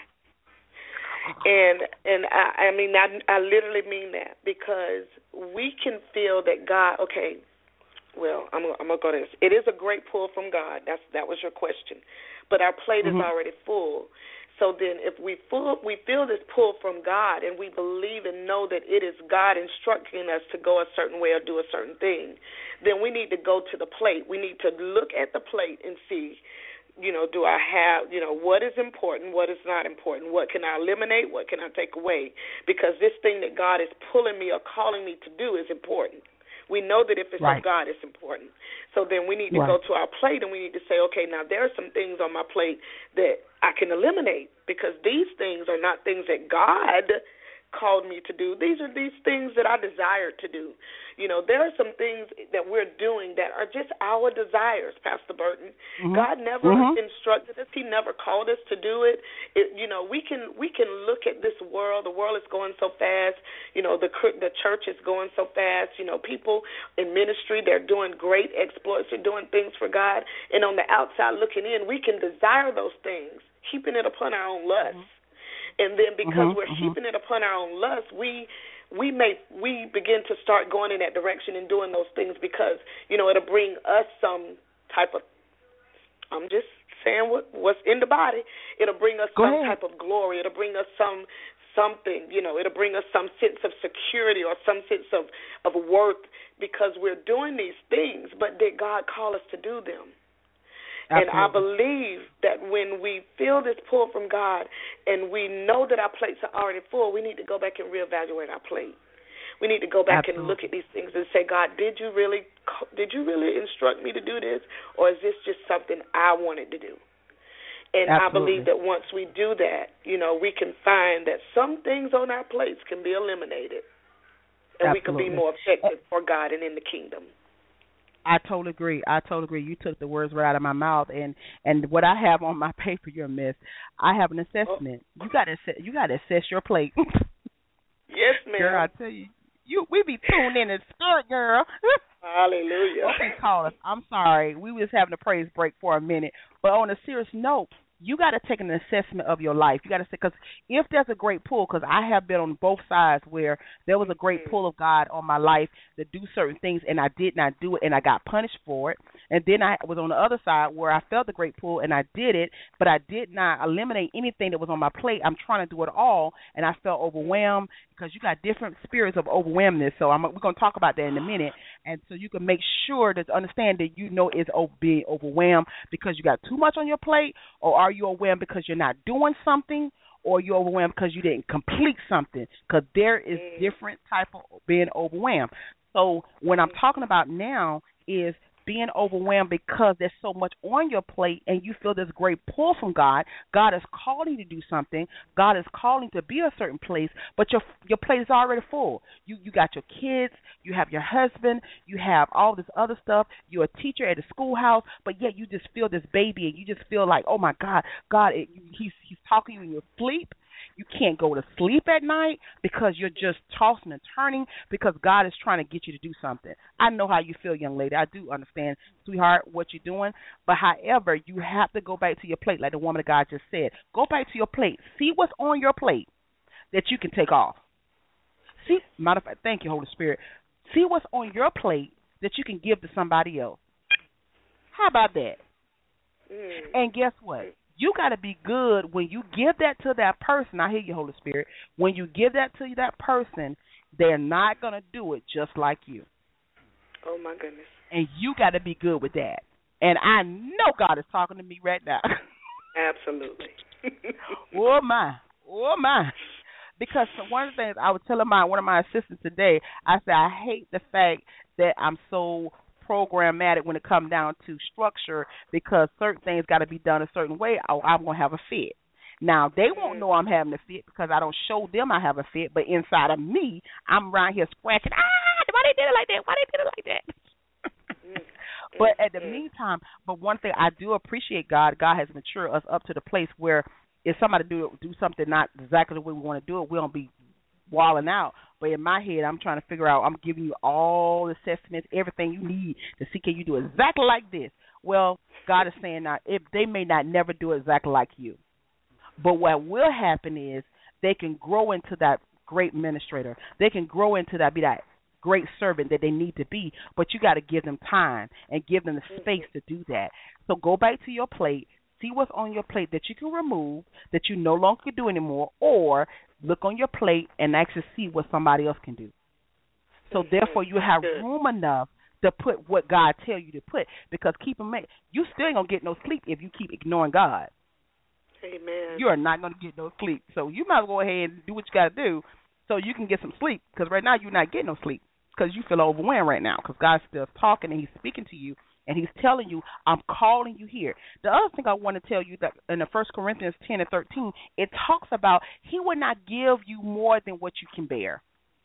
And and I, I mean I I literally mean that because we can feel that God. Okay, well I'm I'm gonna go to this. It is a great pull from God. That's that was your question, but our plate mm-hmm. is already full. So then if we full, we feel this pull from God and we believe and know that it is God instructing us to go a certain way or do a certain thing, then we need to go to the plate. We need to look at the plate and see, you know, do I have, you know, what is important, what is not important, what can I eliminate, what can I take away, because this thing that God is pulling me or calling me to do is important. We know that if it's right. of God, it's important. So then we need to right. go to our plate and we need to say, okay, now there are some things on my plate that I can eliminate because these things are not things that God called me to do. These are these things that I desire to do. You know, there are some things that we're doing that are just our desires, Pastor Burton. Mm-hmm. God never mm-hmm. instructed us. He never called us to do it. it. You know, we can we can look at this world. The world is going so fast. You know, the the church is going so fast. You know, people in ministry, they're doing great exploits. They're doing things for God. And on the outside looking in, we can desire those things, heaping it upon our own lust. Mm-hmm. And then because mm-hmm, we're mm-hmm. heaping it upon our own lust, we we may we begin to start going in that direction and doing those things because, you know, it'll bring us some type of, I'm just saying what what's in the body. It'll bring us Go some ahead. type of glory. It'll bring us some something, you know, it'll bring us some sense of security or some sense of, of worth because we're doing these things, but did God call us to do them? Absolutely. And I believe that when we feel this pull from God and we know that our plates are already full, we need to go back and reevaluate our plate. We need to go back Absolutely. and look at these things and say, God, did you really did you really instruct me to do this, or is this just something I wanted to do? And Absolutely. I believe that once we do that, you know, we can find that some things on our plates can be eliminated, and Absolutely. we can be more effective for God and in the kingdom. I totally agree. I totally agree. You took the words right out of my mouth, and, and what I have on my paper, you're a mess. I have an assessment. Oh. You got to you got to assess your plate. Yes, ma'am. Girl, I tell you, you we be tuned in and spirit, girl. Hallelujah. Okay, call us. I'm sorry, we was having a praise break for a minute, but on a serious note, you got to take an assessment of your life. You got to say, because if there's a great pull, because I have been on both sides where there was a great pull of God on my life to do certain things, and I did not do it, and I got punished for it. And then I was on the other side where I felt the great pull, and I did it, but I did not eliminate anything that was on my plate. I'm trying to do it all, and I felt overwhelmed because you got different spirits of overwhelmness. So I'm, we're going to talk about that in a minute. And so you can make sure to understand that you know it's being overwhelmed because you got too much on your plate, or are you overwhelmed because you're not doing something, or you're overwhelmed because you didn't complete something, because there is different type of being overwhelmed. So what I'm talking about now is being overwhelmed because there's so much on your plate and you feel this great pull from God. God is calling you to do something. God is calling to be a certain place, but your your plate is already full. You you got your kids, you have your husband, you have all this other stuff. You're a teacher at a schoolhouse, but yet you just feel this baby and you just feel like, oh my God, God, it, he's he's talking to you in your sleep. You can't go to sleep at night because you're just tossing and turning because God is trying to get you to do something. I know how you feel, young lady. I do understand, sweetheart, what you're doing. But however, you have to go back to your plate, like the woman of God just said. Go back to your plate. See what's on your plate that you can take off. See, matter of fact, thank you, Holy Spirit. See what's on your plate that you can give to somebody else. How about that? Mm. And guess what? You got to be good when you give that to that person. I hear you, Holy Spirit. When you give that to that person, they're not going to do it just like you. Oh, my goodness. And you got to be good with that. And I know God is talking to me right now. Absolutely. Oh, my. Oh, my. Because one of the things I was telling my one of my assistants today, I said, I hate the fact that I'm so programmatic when it comes down to structure because certain things got to be done a certain way or I'm going to have a fit. Now, they won't know I'm having a fit because I don't show them I have a fit, but inside of me, I'm around here scratching, ah, why they did it like that? Why they did it like that? But at the meantime, but one thing I do appreciate God, God has matured us up to the place where if somebody do do something not exactly the way we want to do it, we don't be walling out. But in my head, I'm trying to figure out, I'm giving you all the assessments, everything you need to see can you do exactly like this. Well, God is saying now, if they may not never do exactly like you. But what will happen is they can grow into that great administrator. They can grow into that, be that great servant that they need to be. But you got to give them time and give them the space to do that. So go back to your plate. See what's on your plate that you can remove, that you no longer can do anymore, or look on your plate and actually see what somebody else can do. So mm-hmm. therefore, you have room enough to put what God tell you to put. Because keep in mind, you still ain't gonna get no sleep if you keep ignoring God. Amen. You are not gonna get no sleep. So you might as well go ahead and do what you got to do so you can get some sleep. Because right now you're not getting no sleep because you feel overwhelmed right now. Because God's still talking and He's speaking to you. And He's telling you, I'm calling you here. The other thing I want to tell you that in the First Corinthians ten and thirteen, it talks about He will not give you more than what you can bear.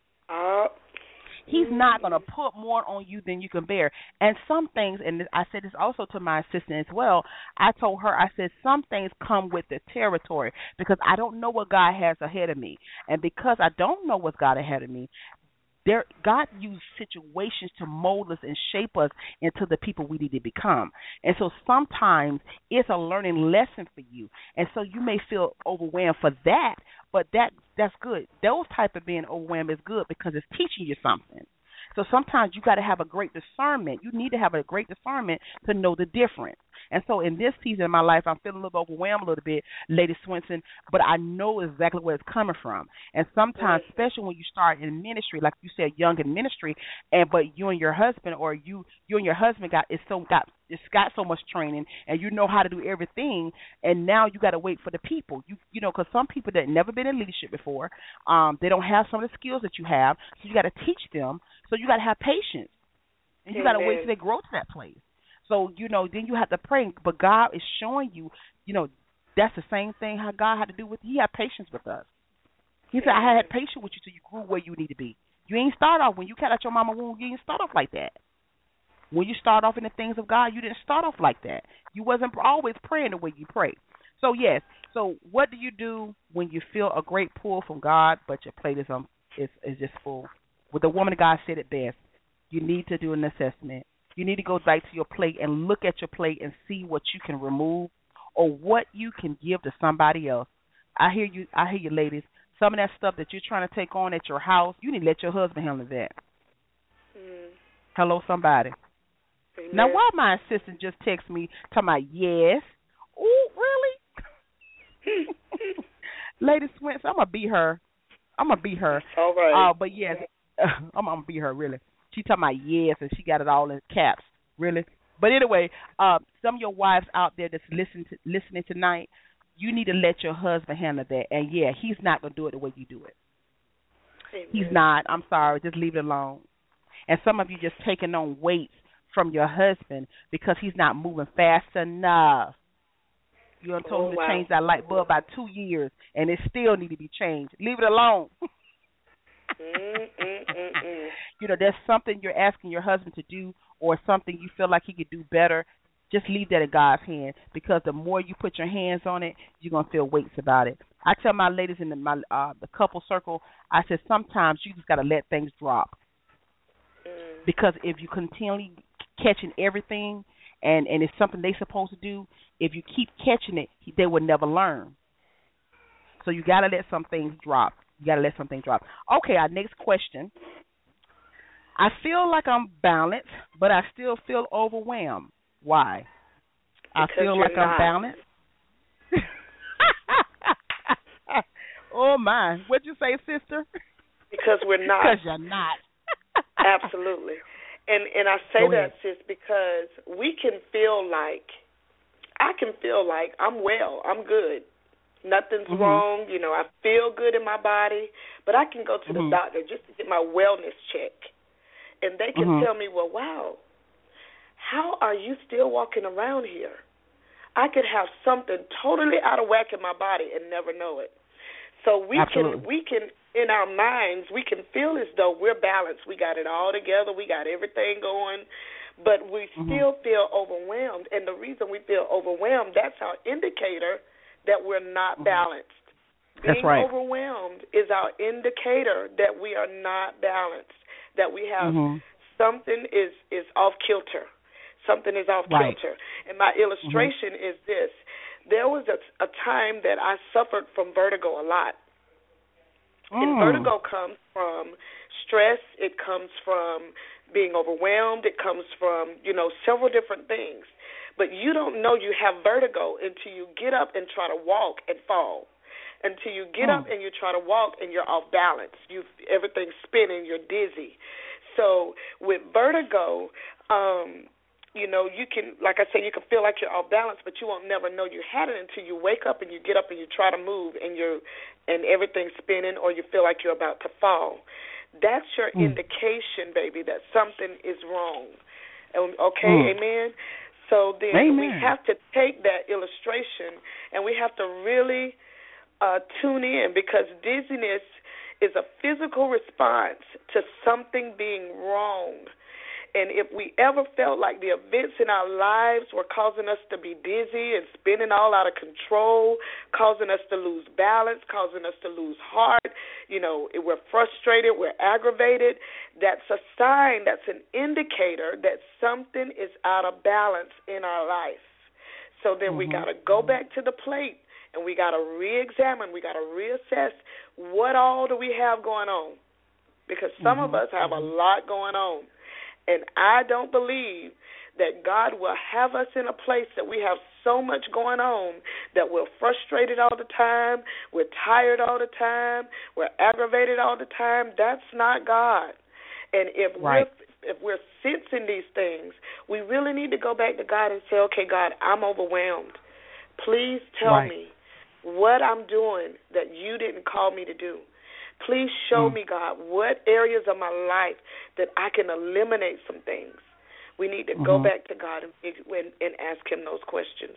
Uh, He's not going to put more on you than you can bear. And some things, and I said this also to my assistant as well, I told her, I said, some things come with the territory because I don't know what God has ahead of me. And because I don't know what's God ahead of me, There, God used situations to mold us and shape us into the people we need to become. And so sometimes it's a learning lesson for you. And so you may feel overwhelmed for that, but that that's good. Those type of being overwhelmed is good because it's teaching you something. So sometimes you got to have a great discernment. You need to have a great discernment to know the difference. And so in this season of my life, I'm feeling a little overwhelmed a little bit, Lady Swinson, but I know exactly where it's coming from. And sometimes, especially when you start in ministry, like you said, young in ministry, and but you and your husband or you you and your husband got it's so got it's got so much training and you know how to do everything, and now you got to wait for the people. You you know, because some people that never been in leadership before, um, they don't have some of the skills that you have, so you got to teach them. So you got to have patience, and you got to wait till they grow to that place. So, you know, then you have to pray. But God is showing you, you know, that's the same thing how God had to do with He had patience with us. He said, I had patience with you till you grew where you need to be. You ain't start off, when you cut out your mama womb, you didn't start off like that. When you start off in the things of God, you didn't start off like that. You wasn't always praying the way you pray. So, yes. So what do you do when you feel a great pull from God, but your plate is, um, is, is just full? Well, the woman of God said it best. You need to do an assessment. You need to go back to your plate and look at your plate and see what you can remove or what you can give to somebody else. I hear you. I hear you, ladies. Some of that stuff that you're trying to take on at your house, you need to let your husband handle that. Mm. Hello, somebody. Amen. Now, why my assistant just text me talking about yes? Oh, really? Lady Swinson, I'm going to beat her. I'm going to beat her. All right. Uh, but, yes, I'm going to beat her, really. She talking about yes, and she got it all in caps, really. But anyway, uh, some of your wives out there that's listening to, listening tonight, you need to let your husband handle that. And, yeah, he's not going to do it the way you do it. Amen. He's not. I'm sorry. Just leave it alone. And some of you just taking on weights from your husband because he's not moving fast enough. You done told Oh, him to wow. change that light bulb by two years, and it still need to be changed. Leave it alone. Mm-mm-mm-mm. You know, there's something you're asking your husband to do or something you feel like he could do better. Just leave that in God's hand, because the more you put your hands on it, you're going to feel weights about it. I tell my ladies in the, my uh, the couple circle, I said sometimes you just got to let things drop. Mm. Because if you continually catching everything and, and it's something they're supposed to do, if you keep catching it, they will never learn. So you got to let some things drop. You got to let some things drop. Okay, our next question. I feel like I'm balanced, but I still feel overwhelmed. Why? Because I feel like you're I'm not. balanced. Oh, my. What'd you say, sister? Because we're not. Because you're not. Absolutely. And and I say Go that, ahead. sis, because we can feel like, I can feel like I'm well, I'm good. Nothing's Mm-hmm. wrong. You know, I feel good in my body, but I can go to Mm-hmm. the doctor just to get my wellness check. And they can Mm-hmm. tell me, well, wow, how are you still walking around here? I could have something totally out of whack in my body and never know it. So we Absolutely. can, we can, in our minds, we can feel as though we're balanced. We got it all together. We got everything going, but we Mm-hmm. still feel overwhelmed. And the reason we feel overwhelmed, that's our indicator that we're not Mm-hmm. balanced. That's Being right. overwhelmed is our indicator that we are not balanced, that we have Mm-hmm. something is, is off kilter. Something is off Right. kilter. And my illustration mm-hmm. is this. There was a, a time that I suffered from vertigo a lot. Mm. And vertigo comes from stress. It comes from being overwhelmed. It comes from, you know, several different things. But you don't know you have vertigo until you get up and try to walk and fall. Until you get Mm. up and you try to walk and you're off balance. You everything's spinning. You're dizzy. So with vertigo, um, you know, you can, like I said, you can feel like you're off balance, but you won't never know you had it until you wake up and you get up and you try to move and you're and everything's spinning, or you feel like you're about to fall. That's your Mm. indication, baby, that something is wrong. Okay, Mm. amen? So then Amen. we have to take that illustration and we have to really uh, tune in, because dizziness is a physical response to something being wrong. And if we ever felt like the events in our lives were causing us to be dizzy and spinning all out of control, causing us to lose balance, causing us to lose heart, you know, we're frustrated, we're aggravated, that's a sign, that's an indicator that something is out of balance in our life. So then mm-hmm. we got to go back to the plate and we got to re-examine, we got to reassess what all do we have going on. Because some mm-hmm. of us have a lot going on. And I don't believe that God will have us in a place that we have so much going on that we're frustrated all the time, we're tired all the time, we're aggravated all the time. That's not God. And if right. we're if we're sensing these things, we really need to go back to God and say, okay, God, I'm overwhelmed. Please tell right. me what I'm doing that you didn't call me to do. Please show mm. me, God, what areas of my life that I can eliminate some things. We need to mm-hmm. go back to God and, and ask him those questions.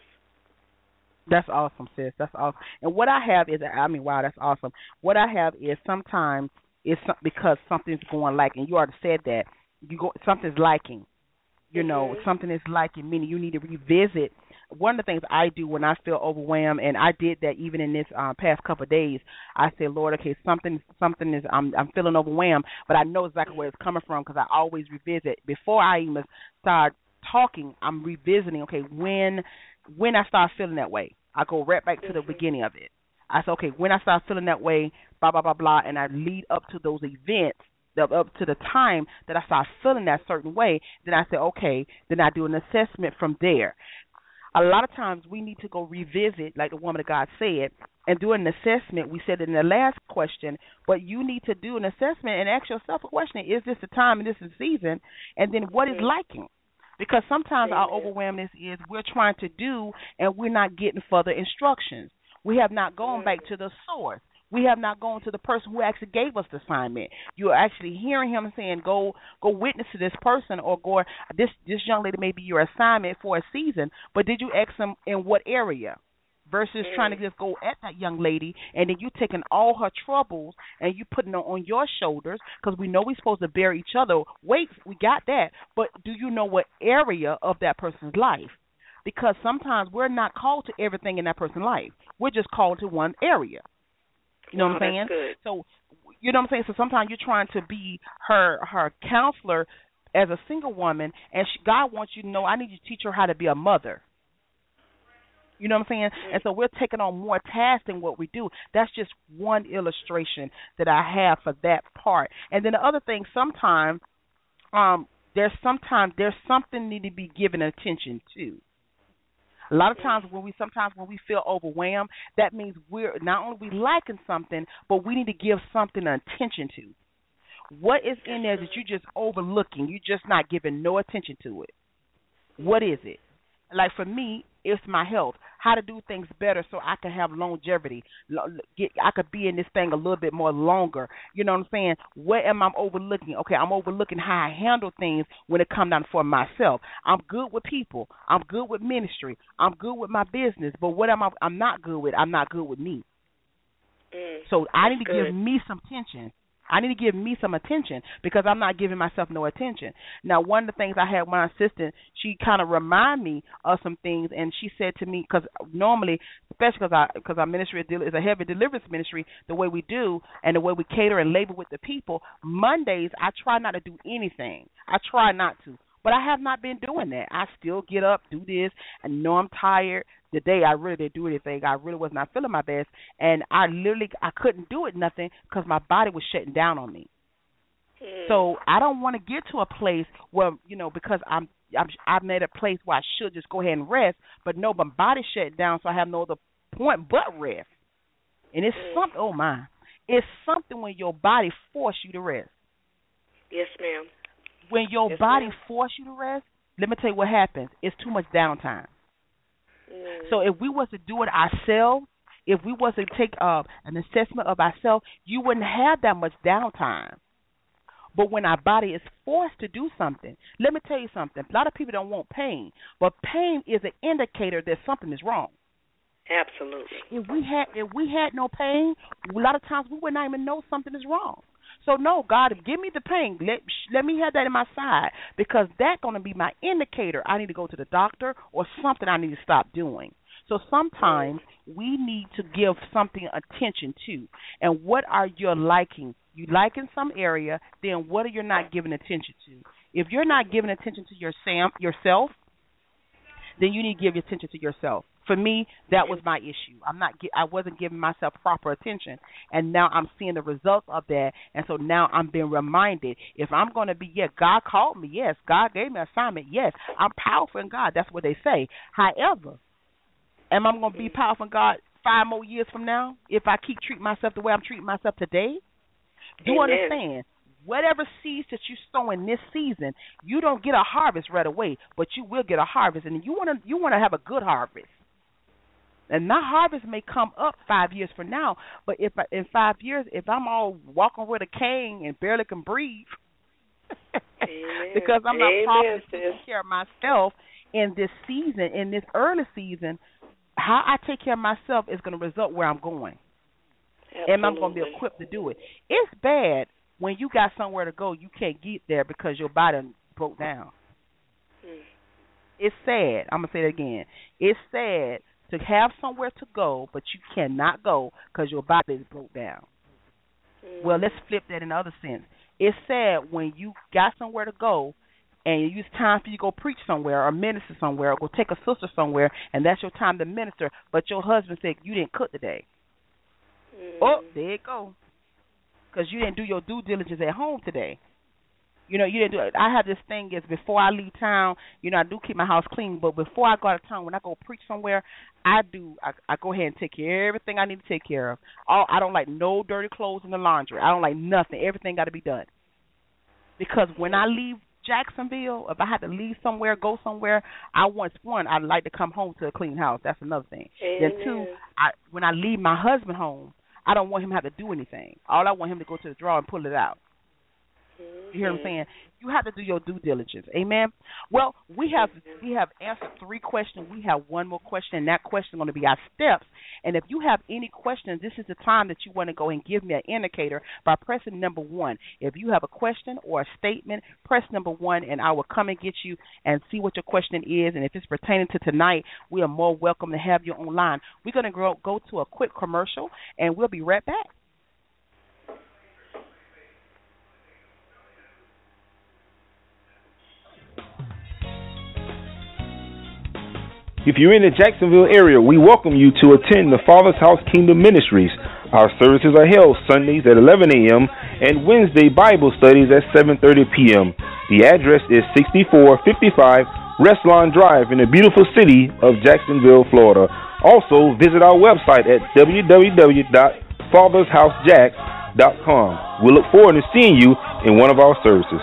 That's awesome, sis. That's awesome. And what I have is, I mean, wow, that's awesome. What I have is sometimes it's because something's going like, and you already said that, you go something's liking. You know, mm-hmm. something is liking, meaning you need to revisit. One of the things I do when I feel overwhelmed, and I did that even in this uh, past couple of days, I say, Lord, okay, something, something is, I'm, I'm feeling overwhelmed, but I know exactly where it's coming from because I always revisit. Before I even start talking, I'm revisiting, okay, when, when I start feeling that way, I go right back to mm-hmm. the beginning of it. I say, okay, when I start feeling that way, blah, blah, blah, blah, and I lead up to those events, up to the time that I start feeling that certain way, then I say, okay, then I do an assessment from there. A lot of times we need to go revisit, like the woman of God said, and do an assessment. We said in the last question, but you need to do an assessment and ask yourself a question. Is this the time and this is the season? And then what is liking? Because sometimes our overwhelmness is we're trying to do and we're not getting further instructions. We have not gone back to the source. We have not gone to the person who actually gave us the assignment. You're actually hearing him saying, "Go, go witness to this person," or "Go, this this young lady may be your assignment for a season." But did you ask them in what area? Versus mm. trying to just go at that young lady, and then you taking all her troubles and you putting them on your shoulders, because we know we're supposed to bear each other. Wait, we got that. But do you know what area of that person's life? Because sometimes we're not called to everything in that person's life. We're just called to one area. You know wow, what I'm saying? Good. So, you know what I'm saying? So sometimes you're trying to be her her counselor as a single woman, and she, God wants you to know, I need you to teach her how to be a mother. You know what I'm saying? Mm-hmm. And so we're taking on more tasks than what we do. That's just one illustration that I have for that part. And then the other thing, sometimes um, there's sometimes there's something need to be given attention to. A lot of times when we sometimes when we feel overwhelmed, that means we're not only we liking something, but we need to give something attention to. What is in there that you're just overlooking? You're just not giving no attention to it. What is it? Like for me, it's my health. How to do things better so I can have longevity. Get, I could be in this thing a little bit more longer. You know what I'm saying? What am I overlooking? Okay, I'm overlooking how I handle things when it comes down for myself. I'm good with people. I'm good with ministry. I'm good with my business. But what am I? I'm not good with? I'm not good with me. Mm, so I need to good. give me some attention. I need to give me some attention because I'm not giving myself no attention. Now, one of the things I had with my assistant, she kind of remind me of some things, and she said to me, because normally, especially because I, because our ministry is a heavy deliverance ministry, the way we do and the way we cater and labor with the people, Mondays I try not to do anything. I try not to. But I have not been doing that. I still get up, do this, and know I'm tired. The day I really didn't do anything, I really was not feeling my best, and I literally I couldn't do it nothing because my body was shutting down on me. Mm. So I don't want to get to a place where, you know, because I'm I'm I'm at a place where I should just go ahead and rest, but no, my body shut down, so I have no other point but rest. And it's mm. something. Oh my, it's something when your body forces you to rest. Yes, ma'am. When your yes, body ma'am. forces you to rest, let me tell you what happens. It's too much downtime. Mm. So if we was to do it ourselves, if we was to take uh, an assessment of ourselves, you wouldn't have that much downtime. But when our body is forced to do something, let me tell you something. A lot of people don't want pain, but pain is an indicator that something is wrong. Absolutely. If we had if we had no pain, a lot of times we would not even know something is wrong. So, no, God, give me the pain. Let, let me have that in my side because that's going to be my indicator. I need to go to the doctor or something I need to stop doing. So sometimes we need to give something attention to. And what are you liking? You liking some area, then what are you not giving attention to? If you're not giving attention to your Sam, yourself, then you need to give attention to yourself. For me, that was my issue. I'm not. I wasn't giving myself proper attention, and now I'm seeing the results of that. And so now I'm being reminded: if I'm going to be, yes, God called me. Yes, God gave me an assignment. Yes, I'm powerful in God. That's what they say. However, am I going to be powerful in God five more years from now if I keep treating myself the way I'm treating myself today? Do you understand? Whatever seeds that you sow in this season, you don't get a harvest right away, but you will get a harvest, and you want to you want to have a good harvest. And my harvest may come up five years from now, but if I, in five years, if I'm all walking with a cane and barely can breathe, because I'm not properly taking care of myself in this season, in this early season, how I take care of myself is going to result where I'm going. Absolutely. And I'm going to be equipped to do it. It's bad when you got somewhere to go, you can't get there because your body broke down. Mm. It's sad. I'm going to say it again. It's sad to have somewhere to go, but you cannot go because your body is broke down. Mm. Well, let's flip that in the other sense. It's sad when you got somewhere to go and it's time for you to go preach somewhere or minister somewhere or go take a sister somewhere, and that's your time to minister, but your husband said you didn't cook today. Mm. Oh, there it go. Because you didn't do your due diligence at home today. You know, you didn't do it. I have this thing is before I leave town, you know, I do keep my house clean, but before I go out of town, when I go preach somewhere, I do, I, I go ahead and take care of everything I need to take care of. All, I don't like no dirty clothes in the laundry. I don't like nothing. Everything got to be done. Because when I leave Jacksonville, if I had to leave somewhere, go somewhere, I want, one, I'd like to come home to a clean house. That's another thing. Amen. Then two, I, when I leave my husband home, I don't want him to have to do anything. All I want him to go to the drawer and pull it out. You hear what I'm saying? You have to do your due diligence. Amen. Well, we have we have answered three questions. We have one more question, and that question is going to be our steps. And if you have any questions, this is the time that you want to go and give me an indicator by pressing number one. If you have a question or a statement, press number one, and I will come and get you and see what your question is. And if it's pertaining to tonight, we are more welcome to have you online. We're going to go, go to a quick commercial, and we'll be right back. If you're in the Jacksonville area, we welcome you to attend the Father's House Kingdom Ministries. Our services are held Sundays at eleven a.m. and Wednesday Bible studies at seven thirty p.m. The address is sixty-four fifty-five Restlawn Drive in the beautiful city of Jacksonville, Florida. Also, visit our website at w w w dot fathers house jack dot com. We look forward to seeing you in one of our services.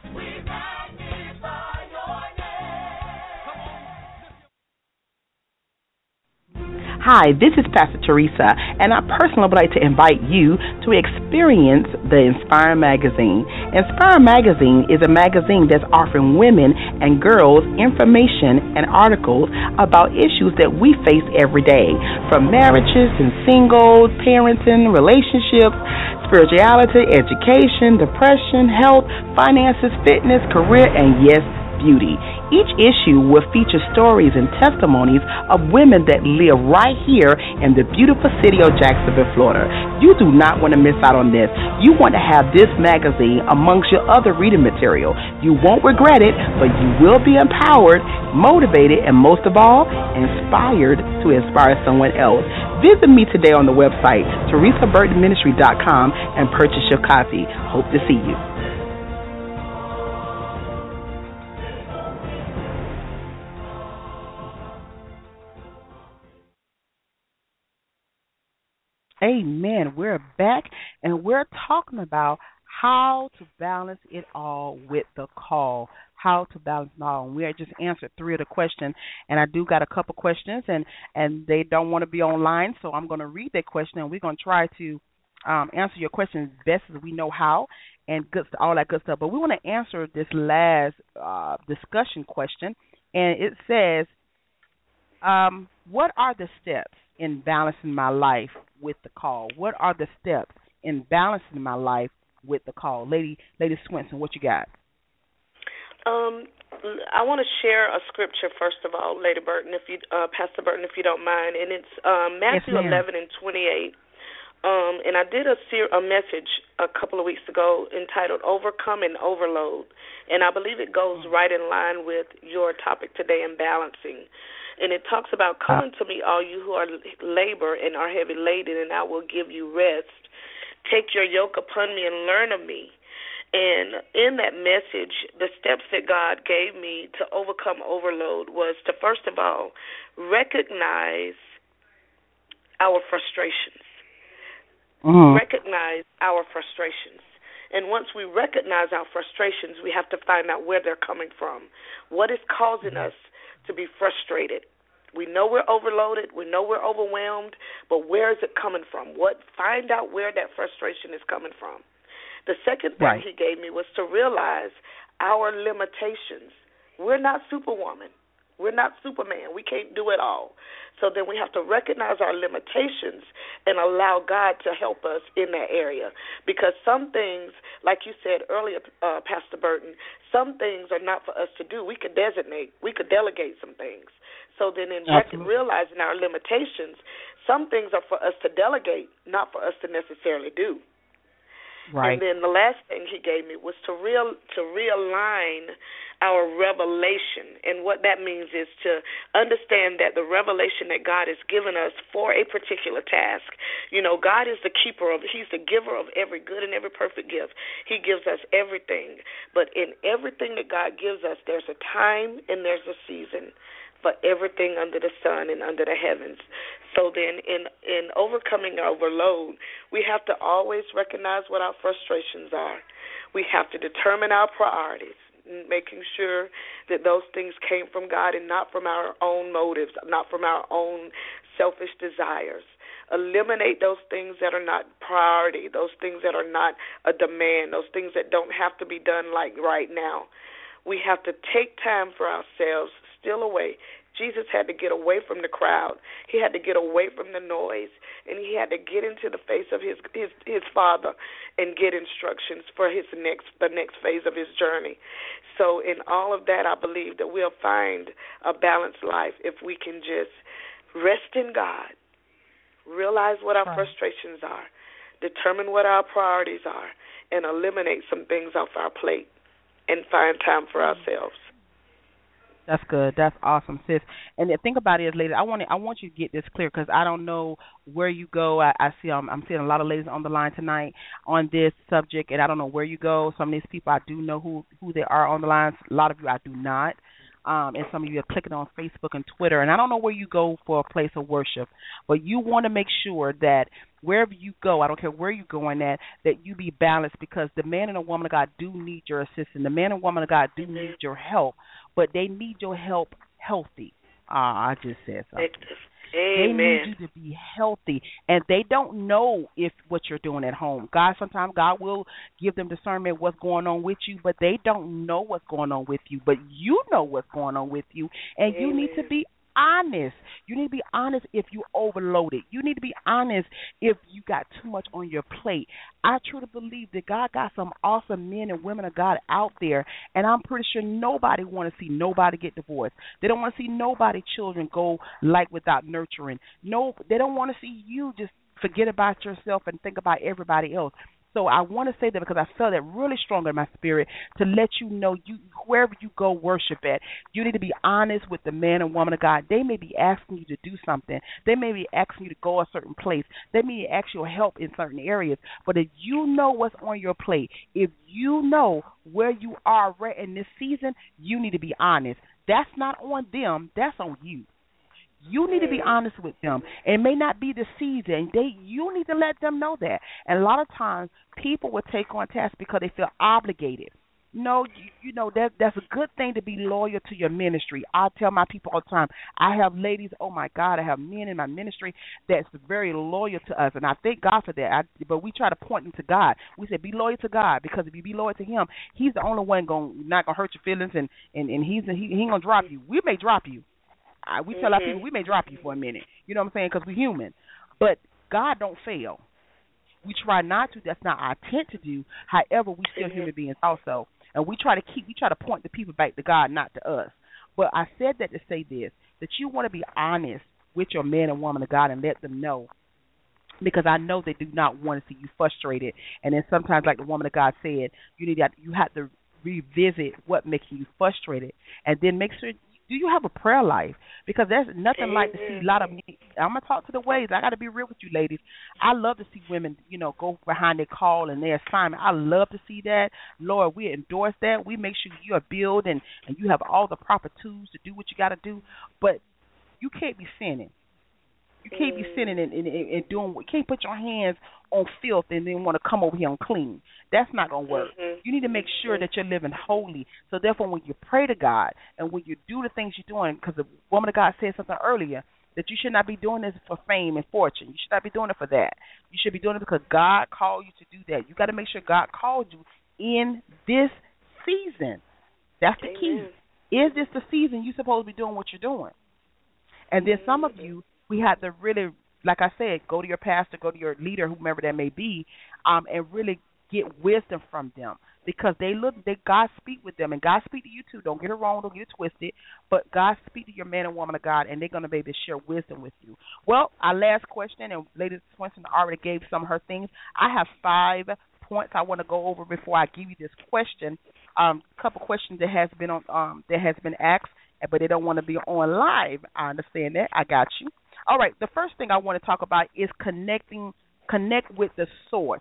Hi, this is Pastor Teresa, and I personally would like to invite you to experience the Inspire Magazine. Inspire Magazine is a magazine that's offering women and girls information and articles about issues that we face every day, from marriages and singles, parenting, relationships, spirituality, education, depression, health, finances, fitness, career, and yes, beauty. Each issue will feature stories and testimonies of women that live right here in the beautiful city of Jacksonville, Florida. You do not want to miss out on this. You want to have this magazine amongst your other reading material. You won't regret it, but you will be empowered, motivated, and most of all, inspired to inspire someone else. Visit me today on the website, teresa burton ministry dot com, and purchase your copy. Hope to see you. Amen. We're back, and we're talking about how to balance it all with the call. How to balance it all. And we had just answered three of the questions, and I do got a couple questions, and, and they don't want to be online, so I'm going to read that question, and we're going to try to um, answer your questions best as we know how, and good, all that good stuff. But we want to answer this last uh, discussion question, and it says, um, what are the steps in balancing my life with the call? What are the steps in balancing my life with the call? Lady Lady Swinson, what you got? Um, I want to share a scripture first of all, Lady Burton, if you, uh, Pastor Burton, if you don't mind, and it's um, Matthew yes, eleven and twenty-eight. Um, and I did a ser- a message a couple of weeks ago entitled "Overcome and Overload," and I believe it goes right in line with your topic today in balancing. And it talks about, "Come unto me, all you who are labor and are heavy laden, and I will give you rest. Take your yoke upon me and learn of me." And in that message, the steps that God gave me to overcome overload was to, first of all, recognize our frustrations. Mm-hmm. Recognize our frustrations. And once we recognize our frustrations, we have to find out where they're coming from. What is causing us to be frustrated? We know we're overloaded. We know we're overwhelmed. But where is it coming from? What? Find out where that frustration is coming from. The second thing right. he gave me was to realize our limitations. We're not Superwoman. We're not Superman. We can't do it all. So then we have to recognize our limitations and allow God to help us in that area. Because some things, like you said earlier, uh, Pastor Burton, some things are not for us to do. We could designate. We could delegate some things. So then in rec- realizing our limitations, some things are for us to delegate, not for us to necessarily do. Right. And then the last thing he gave me was to real to realign our revelation. And what that means is to understand that the revelation that God has given us for a particular task. You know, God is the keeper of, he's the giver of every good and every perfect gift. He gives us everything. But in everything that God gives us, there's a time and there's a season for everything under the sun and under the heavens. So then in, in overcoming our overload, we have to always recognize what our frustrations are. We have to determine our priorities, making sure that those things came from God and not from our own motives, not from our own selfish desires. Eliminate those things that are not priority, those things that are not a demand, those things that don't have to be done like right now. We have to take time for ourselves, still away. Jesus had to get away from the crowd. He had to get away from the noise, and he had to get into the face of his his, his Father and get instructions for his next the next phase of his journey. So in all of that, I believe that we'll find a balanced life if we can just rest in God, realize what our Right. frustrations are, determine what our priorities are, and eliminate some things off our plate and find time for ourselves. That's good. That's awesome, sis. And the thing about it is, ladies, I want to, I want you to get this clear because I don't know where you go. I, I see um, I'm seeing a lot of ladies on the line tonight on this subject, and I don't know where you go. Some of these people I do know who who they are on the line. A lot of you I do not. Um, and some of you are clicking on Facebook and Twitter, and I don't know where you go for a place of worship, but you want to make sure that wherever you go, I don't care where you're going at, that you be balanced because the man and the woman of God do need your assistance. The man and woman of God do need your help, but they need your help healthy. Ah, I just said something. Amen. They need you to be healthy, and they don't know if what you're doing at home. God, sometimes God will give them discernment what's going on with you, but they don't know what's going on with you. But you know what's going on with you, and Amen. you need to be honest. You need to be honest if you overloaded. You need to be honest if you got too much on your plate. I truly believe that God got some awesome men and women of God out there, and I'm pretty sure nobody want to see nobody get divorced. They don't want to see nobody children go like without nurturing. No, they don't want to see you just forget about yourself and think about everybody else. So I want to say that because I felt that really strong in my spirit to let you know, you wherever you go worship at, you need to be honest with the man and woman of God. They may be asking you to do something. They may be asking you to go a certain place. They may ask your help in certain areas. But if you know what's on your plate, if you know where you are right in this season, you need to be honest. That's not on them. That's on you. You need to be honest with them. It may not be the season. They, you need to let them know that. And a lot of times, people will take on tasks because they feel obligated. No, you, you know, that that's a good thing to be loyal to your ministry. I tell my people all the time, I have ladies, oh, my God, I have men in my ministry that's very loyal to us, and I thank God for that. I, but we try to point them to God. We say, be loyal to God, because if you be loyal to him, he's the only one going not going to hurt your feelings, and, and, and he's he, he ain't going to drop you. We may drop you. I, we tell mm-hmm. our people we may drop you for a minute. You know what I'm saying? Because we're human. But God don't fail. We try not to. That's not our intent to do. However, we still mm-hmm. human beings also. And we try to keep, we try to point the people back to God, not to us. But I said that to say this, that you want to be honest with your man and woman of God and let them know. Because I know they do not want to see you frustrated. And then sometimes, like the woman of God said, you need to, you have to revisit what makes you frustrated. And then make sure, do you have a prayer life? Because there's nothing Amen. like to see a lot of, I'm going to talk to the ways. I got to be real with you, ladies. I love to see women, you know, go behind their call and their assignment. I love to see that. Lord, we endorse that. We make sure you are built and, and you have all the proper tools to do what you got to do. But you can't be sinning. You can't be sinning and, and, and doing, you can't put your hands on filth and then want to come over here and clean. That's not going to work. Mm-hmm. You need to make sure that you're living holy. So therefore, when you pray to God and when you do the things you're doing, because the woman of God said something earlier, that you should not be doing this for fame and fortune. You should not be doing it for that. You should be doing it because God called you to do that. You got to make sure God called you in this season. That's the Amen. key. Is this the season you're supposed to be doing what you're doing? And then some of you, we have to really, like I said, go to your pastor, go to your leader, whomever that may be, um, and really get wisdom from them, because they look, they God speak with them, and God speak to you too. Don't get it wrong, don't get it twisted, but God speak to your man and woman of God, and they're going to be able to share wisdom with you. Well, our last question, and Lady Swinson already gave some of her things. I have five points I want to go over before I give you this question. Um, a couple questions that has been on, um, that has been asked, but they don't want to be on live. I understand that. I got you. All right, the first thing I want to talk about is connecting, connect with the source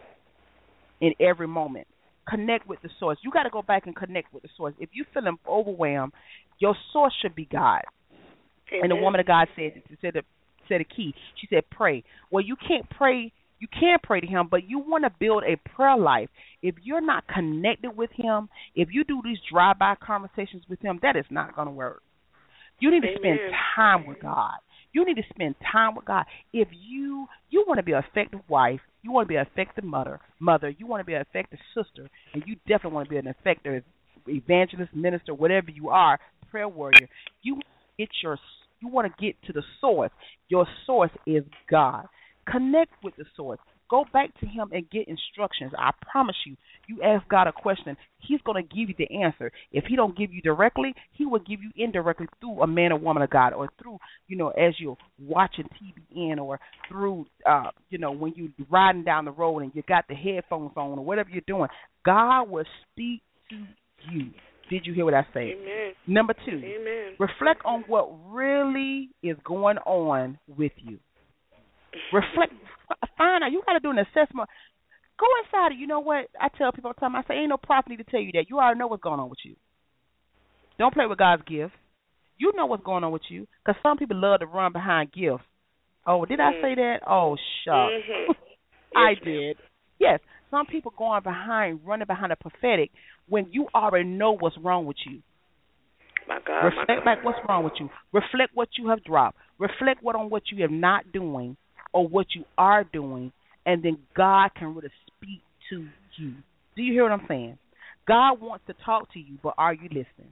in every moment. Connect with the source. You got to go back and connect with the source. If you're feeling overwhelmed, your source should be God. Amen. And the woman of God said, said, a, said a key. She said, pray. Well, you can't pray. You can pray to him, but you want to build a prayer life. If you're not connected with him, if you do these drive-by conversations with him, that is not going to work. You need to spend time with God. You need to spend time with God. If you you want to be an effective wife, you want to be an effective mother, mother, you want to be an effective sister, and you definitely want to be an effective evangelist, minister, whatever you are, prayer warrior. You get your you want to get to the source. Your source is God. Connect with the source. Go back to him and get instructions. I promise you, you ask God a question, he's going to give you the answer. If he don't give you directly, he will give you indirectly through a man or woman of God, or through, you know, as you're watching T V N, or through, uh, you know, when you're riding down the road and you got the headphones on, or whatever you're doing. God will speak to you. Did you hear what I said? Amen. Number two, Amen. Reflect on what really is going on with you. Reflect. Find out. You got to do an assessment. Go inside it. You know what? I tell people all the time, I say, ain't no prophet need to tell you that. You already know what's going on with you. Don't play with God's gifts. You know what's going on with you, because some people love to run behind gifts. Oh, did I say that? Oh, shucks. Mm-hmm. I did. Yes, some people going behind, running behind the prophetic when you already know what's wrong with you. My God, Reflect my God. back what's wrong with you. Reflect what you have dropped. Reflect what on what you have not doing or what you are doing, and then God can really speak to you. Do you hear what I'm saying? God wants to talk to you, but are you listening?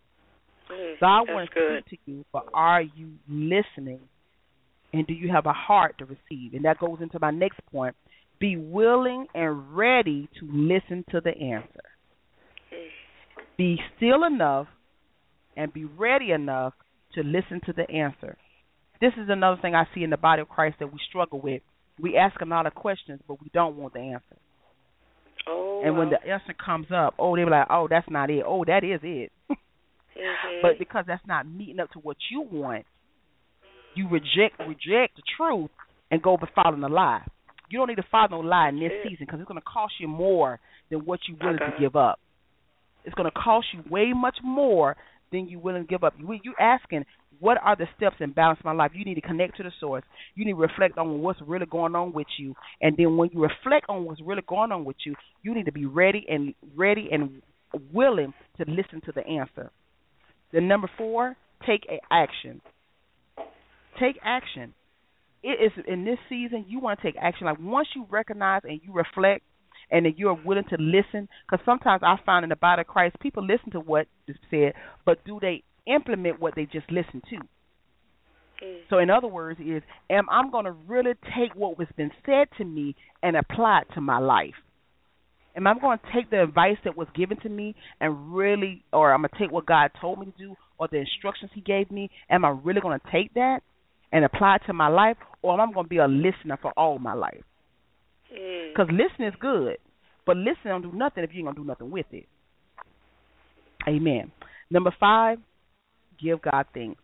Mm, God that's wants good. to speak to you, but are you listening? And do you have a heart to receive? And that goes into my next point. Be willing and ready to listen to the answer. Mm. Be still enough and be ready enough to listen to the answer. This is another thing I see in the body of Christ that we struggle with. We ask a lot of questions, but we don't want the answer. Oh, and wow. when the answer comes up, oh, they be like, oh, that's not it. Oh, that is it. Mm-hmm. But because that's not meeting up to what you want, you reject reject the truth and go by following the lie. You don't need to follow no lie in this That's it. season, because it's going to cost you more than what you're willing My to God. give up. It's going to cost you way much more than you're willing to give up. You you asking, what are the steps in balance my life? You need to connect to the source. You need to reflect on what's really going on with you. And then when you reflect on what's really going on with you, you need to be ready and ready and willing to listen to the answer. Then number four, take a action. Take action. It is in this season, you want to take action. Like once you recognize and you reflect and that you're willing to listen, because sometimes I find in the body of Christ, people listen to what is said, but do they implement what they just listened to? Mm. So in other words is, am I going to really take what was been said to me and apply it to my life? Am I going to take the advice that was given to me and really, or I'm going to take what God told me to do or the instructions he gave me, am I really going to take that and apply it to my life, or am I going to be a listener for all my life? Because Mm. listening is good, but listening don't do nothing if you ain't going to do nothing with it. Amen. Number five, give God thanks.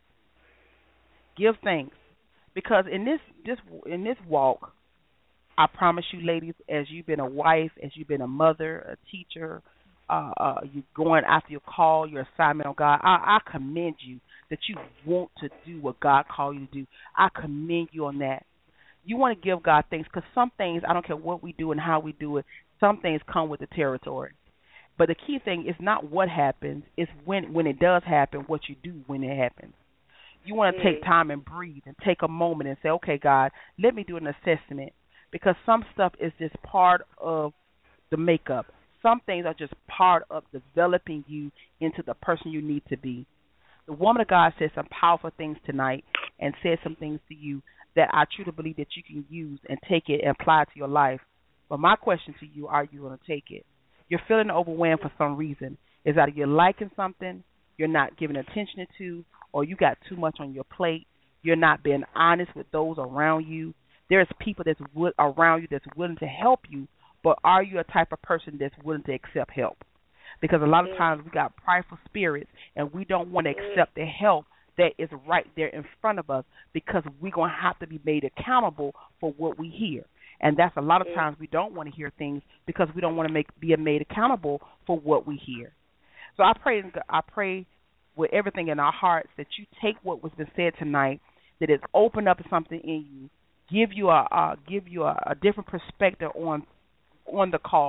Give thanks. Because in this, this in this walk, I promise you, ladies, as you've been a wife, as you've been a mother, a teacher, uh, uh, you're going after your call, your assignment on God, I, I commend you that you want to do what God called you to do. I commend you on that. You want to give God thanks, because some things, I don't care what we do and how we do it, some things come with the territory. But the key thing is not what happens, it's when, when it does happen, what you do when it happens. You want to Mm. take time and breathe and take a moment and say, okay, God, let me do an assessment, because some stuff is just part of the makeup. Some things are just part of developing you into the person you need to be. The woman of God said some powerful things tonight and said some things to you that I truly believe that you can use and take it and apply to your life. But my question to you, are you going to take it? You're feeling overwhelmed for some reason. Is that you're liking something you're not giving attention to, or you got too much on your plate, you're not being honest with those around you. There's people that's w- around you that's willing to help you, but are you a type of person that's willing to accept help? Because a lot of times we got prideful spirits, and we don't want to accept the help that is right there in front of us, because we're going to have to be made accountable for what we hear. And that's a lot of times we don't want to hear things because we don't want to make be made accountable for what we hear. So I pray, I pray with everything in our hearts that you take what was been said tonight, that it's opened up something in you, give you a uh, give you a, a different perspective on on the call,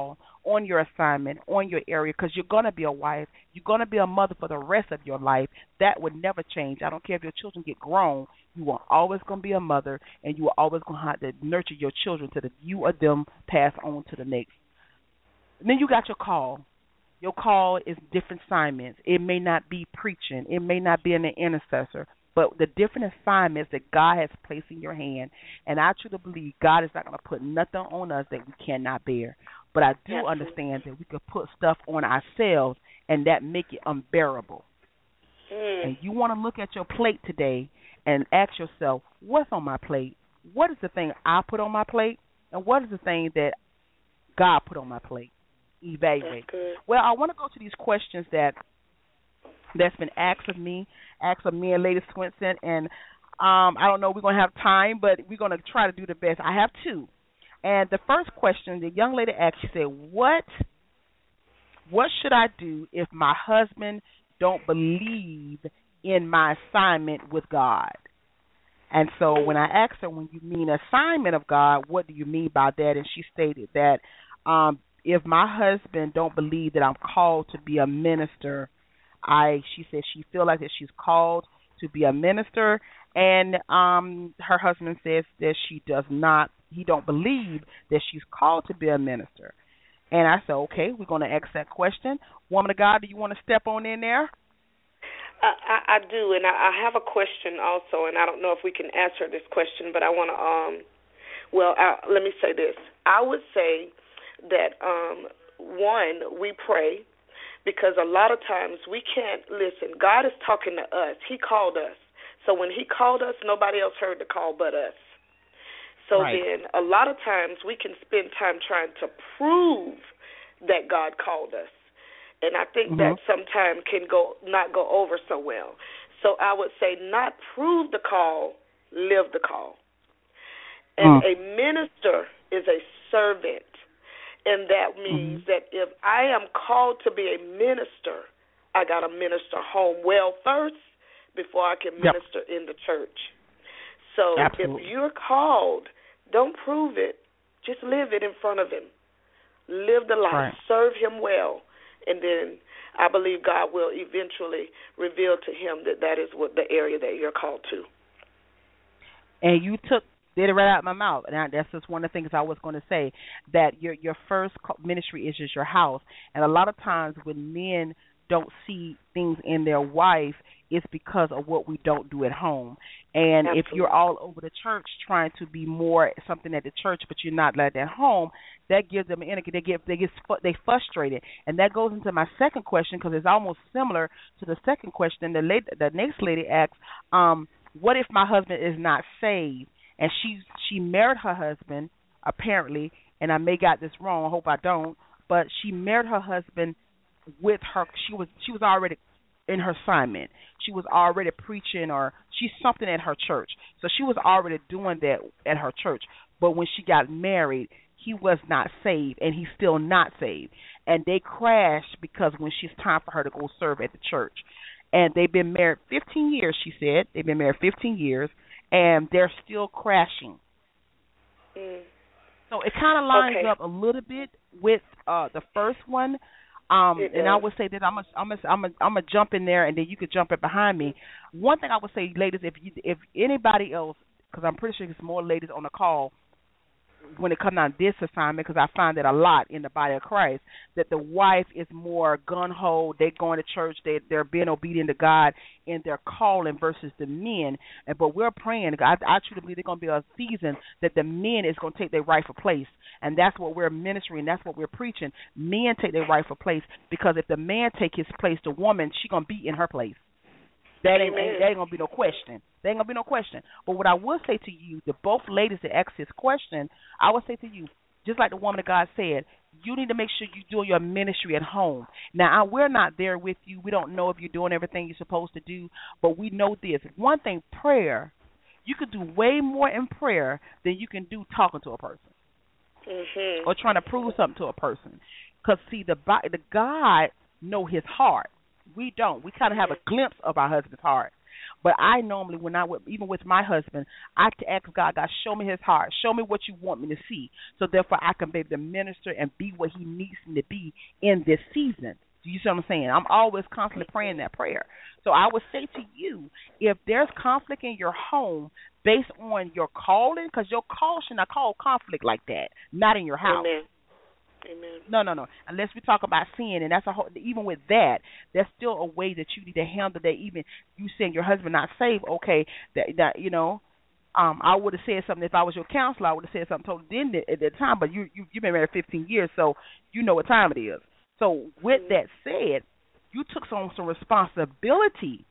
on your assignment, on your area, because you're going to be a wife. You're going to be a mother for the rest of your life. That would never change. I don't care if your children get grown. You are always going to be a mother, and you are always going to have to nurture your children to the you or them pass on to the next. And then you got your call. Your call is different assignments. It may not be preaching. It may not be an intercessor. But the different assignments that God has placed in your hand, and I truly believe God is not going to put nothing on us that we cannot bear. But I do Absolutely. understand that we could put stuff on ourselves, and that make it unbearable. Mm. And you want to look at your plate today and ask yourself, what's on my plate? What is the thing I put on my plate, and what is the thing that God put on my plate? Evaluate. Well, I want to go to these questions that that's been asked of me, asked of me and Lady Swinson, and um, I don't know if we're going to have time, but we're going to try to do the best. I have two. And the first question, the young lady asked, she said, what, what should I do if my husband don't believe in my assignment with God? And so when I asked her, when you mean assignment of God, what do you mean by that? And she stated that um, if my husband don't believe that I'm called to be a minister, I she said she feel like that she's called to be a minister, and um, her husband says that she does not. He don't believe that she's called to be a minister. And I said, okay, we're going to ask that question. Woman of God, do you want to step on in there? I, I, I do, and I, I have a question also, and I don't know if we can answer this question, but I want to. Um, well, I, let me say this. I would say that um, one, we pray. Because a lot of times we can't listen. God is talking to us. He called us. So when he called us, nobody else heard the call but us. So right. then a lot of times we can spend time trying to prove that God called us. And I think mm-hmm. that sometimes can go not go over so well. So I would say not prove the call, live the call. And mm. a minister is a servant. And that means mm-hmm. that if I am called to be a minister, I got to minister home well first before I can yep. minister in the church. So Absolutely. if you're called, don't prove it. Just live it in front of him. Live the life. Right. Serve him well. And then I believe God will eventually reveal to him that that is what the area that you're called to. And you took did it right out of my mouth. And that's just one of the things I was going to say, that your your first ministry is just your house. And a lot of times when men don't see things in their wife, it's because of what we don't do at home. And Absolutely. If you're all over the church trying to be more something at the church, but you're not like at home, that gives them energy. They get they get they frustrated, and that goes into my second question because it's almost similar to the second question. The lady, the next lady asks, um, "What if my husband is not saved?" And she she married her husband, apparently, and I may got this wrong. I hope I don't. But she married her husband with her. She was she was already in her assignment. She was already preaching, or she's something at her church. So she was already doing that at her church. But when she got married, he was not saved, and he's still not saved. And they crashed because when she's time for her to go serve at the church. And they've been married fifteen years, she said. They've been married fifteen years. And they're still crashing. Mm. So it kind of lines okay. up a little bit with uh, the first one. Um, and I would say that I'm gonna I'm gonna I'm gonna I'm gonna jump in there, and then you could jump in behind me. One thing I would say, ladies, if you, if anybody else, because I'm pretty sure there's more ladies on the call when it comes down to this assignment, because I find that a lot in the body of Christ, that the wife is more gun-ho, they're going to church, they, they're being obedient to God in their calling versus the men. And But we're praying, I, I truly believe there's going to be a season that the men is going to take their rightful place. And that's what we're ministering, that's what we're preaching. Men take their rightful place, because if the man take his place, the woman, she's going to be in her place. That ain't, ain't, that ain't going to be no question. There ain't going to be no question. But what I will say to you, the both ladies that asked this question, I will say to you, just like the woman of God said, you need to make sure you're doing your ministry at home. Now, I, we're not there with you. We don't know if you're doing everything you're supposed to do, but we know this. One thing, prayer, you could do way more in prayer than you can do talking to a person mm-hmm. or trying to prove something to a person. Because, see, the, the God know his heart. We don't. We kind of have a glimpse of our husband's heart. But I normally, when I would, even with my husband, I to ask God, God, show me his heart. Show me what you want me to see. So therefore I can be able to minister and be what he needs me to be in this season. Do you see what I'm saying? I'm always constantly praying that prayer. So I would say to you, if there's conflict in your home based on your calling, because your call should not call conflict like that, not in your house. Amen. Amen. No, no, no. Unless we talk about sin, and that's a whole. Even with that, there's still a way that you need to handle that. Even you saying your husband not saved, okay? That that you know, um, I would have said something if I was your counselor. I would have said something totally different at that time. But you you you've been married fifteen years, so you know what time it is. So with Mm-hmm. that said, you took on some responsibility.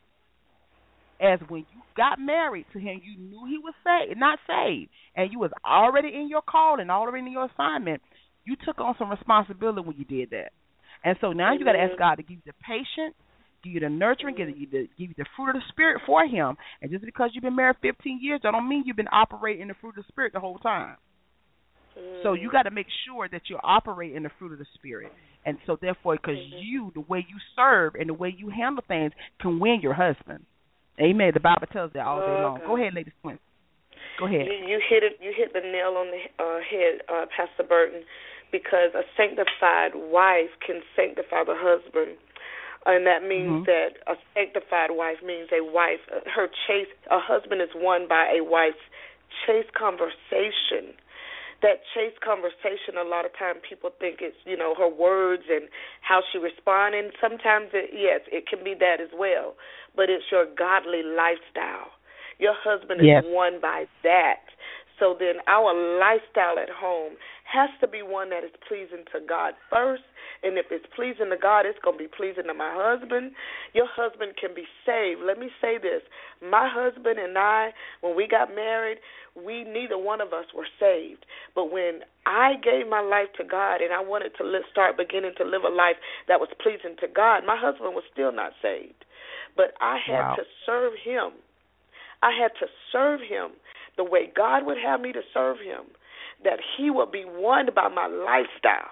As when you got married to him, you knew he was saved, not saved, and you was already in your call and already in your assignment. You took on some responsibility when you did that. And so now you got to ask God to give you the patience, give you the nurturing, give you the, give you the fruit of the Spirit for him. And just because you've been married fifteen years, that don't mean you've been operating in the fruit of the Spirit the whole time. Mm-hmm. So you got to make sure that you operate in the fruit of the Spirit. And so therefore, because mm-hmm. you, the way you serve and the way you handle things can win your husband. Amen. The Bible tells that all day long. Okay. Go ahead, ladies. Twins. Go ahead. You, you hit it. You hit the nail on the uh, head, uh, Pastor Burton, because a sanctified wife can sanctify the husband, and that means mm-hmm. that a sanctified wife means a wife. Her chase, a husband is won by a wife's chaste conversation. That chaste conversation, a lot of times people think it's, you know, her words and how she responds, and sometimes, it, yes, it can be that as well, but it's your godly lifestyle. Your husband is yes. won by that. So then our lifestyle at home has to be one that is pleasing to God first, and if it's pleasing to God, it's going to be pleasing to my husband. Your husband can be saved. Let me say this. My husband and I, when we got married, we neither one of us were saved. But when I gave my life to God and I wanted to live, start beginning to live a life that was pleasing to God, my husband was still not saved. But I had wow. to serve him. I had to serve him the way God would have me to serve him, that he would be won by my lifestyle.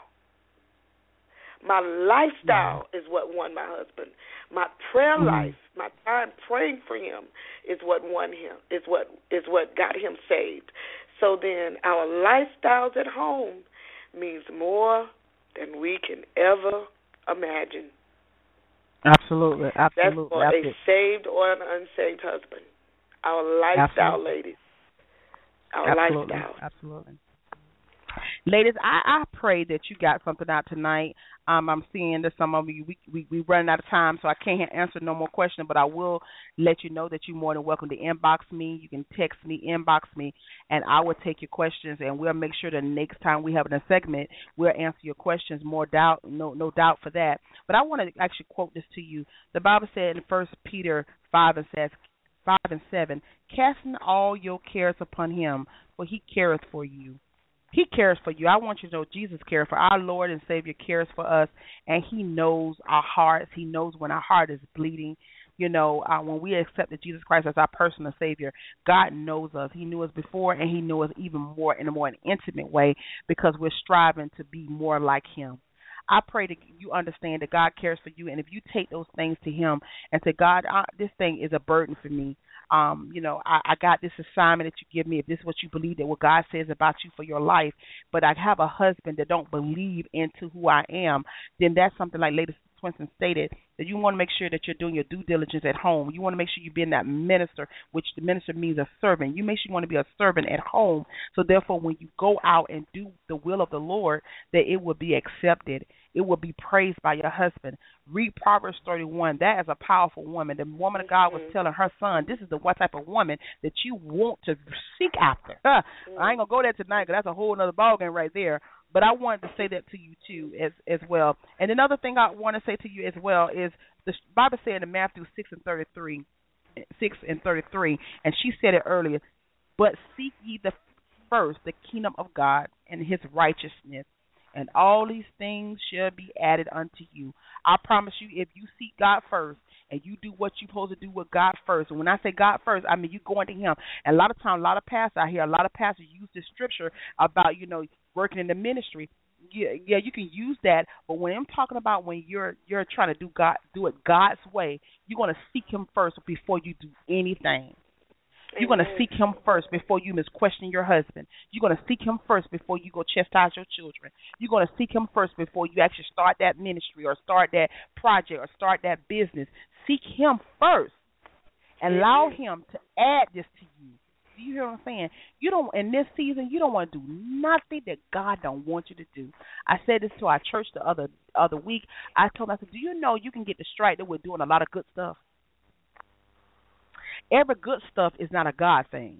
My lifestyle wow. is what won my husband. My prayer mm-hmm. life, my time praying for him is what won him, is what is what got him saved. So then our lifestyles at home means more than we can ever imagine. Absolutely, absolutely. That's for absolutely. a saved or an unsaved husband. Our lifestyle, absolutely. ladies. Our absolutely. lifestyle. Absolutely. Ladies, I, I pray that you got something out tonight. Um, I'm seeing that some of you, we, we, we running out of time, so I can't answer no more questions, but I will let you know that you're more than welcome to inbox me. You can text me, inbox me, and I will take your questions, and we'll make sure the next time we have a segment, we'll answer your questions, more doubt, no no doubt for that. But I want to actually quote this to you. The Bible said in First Peter five and says, five and seven, casting all your cares upon him, for he careth for you. He cares for you. I want you to know Jesus cares for our Lord and Savior cares for us, and he knows our hearts. He knows when our heart is bleeding. You know, uh, when we accepted Jesus Christ as our personal Savior, God knows us. He knew us before, and he knew us even more in a more intimate way because we're striving to be more like him. I pray that you understand that God cares for you, and if you take those things to him and say, God, I, this thing is a burden for me. Um, you know, I, I got this assignment that you give me. If this is what you believe that what God says about you for your life, but I have a husband that don't believe into who I am, then that's something like Lady Swinson stated, that you want to make sure that you're doing your due diligence at home. You want to make sure you're being that minister, which the minister means a servant. You make sure you want to be a servant at home. So therefore, when you go out and do the will of the Lord, that it will be accepted. It will be praised by your husband. Read Proverbs thirty-one. That is a powerful woman. The woman of God was telling her son, this is the what type of woman that you want to seek after. Huh. I ain't going to go there tonight because that's a whole other ballgame right there. But I wanted to say that to you, too, as as well. And another thing I want to say to you as well is the Bible said in Matthew six and thirty-three, six and thirty-three, and she said it earlier, but seek ye the first the kingdom of God and his righteousness, and all these things shall be added unto you. I promise you, if you seek God first and you do what you're supposed to do with God first, and when I say God first, I mean you going to him. And a lot of times, a lot of pastors, I hear a lot of pastors use this scripture about, you know, working in the ministry. yeah, yeah, you can use that. But when I'm talking about when you're you're trying to do God do it God's way, you're gonna seek Him first before you do anything. You're going to seek Him first before you misquestion your husband. You're going to seek Him first before you go chastise your children. You're going to seek Him first before you actually start that ministry or start that project or start that business. Seek Him first. Allow Him to add this to you. Do you hear what I'm saying? You don't, in this season, you don't want to do nothing that God don't want you to do. I said this to our church the other other week. I told them, I said, do you know you can get distracted with doing a lot of good stuff? Every good stuff is not a God thing.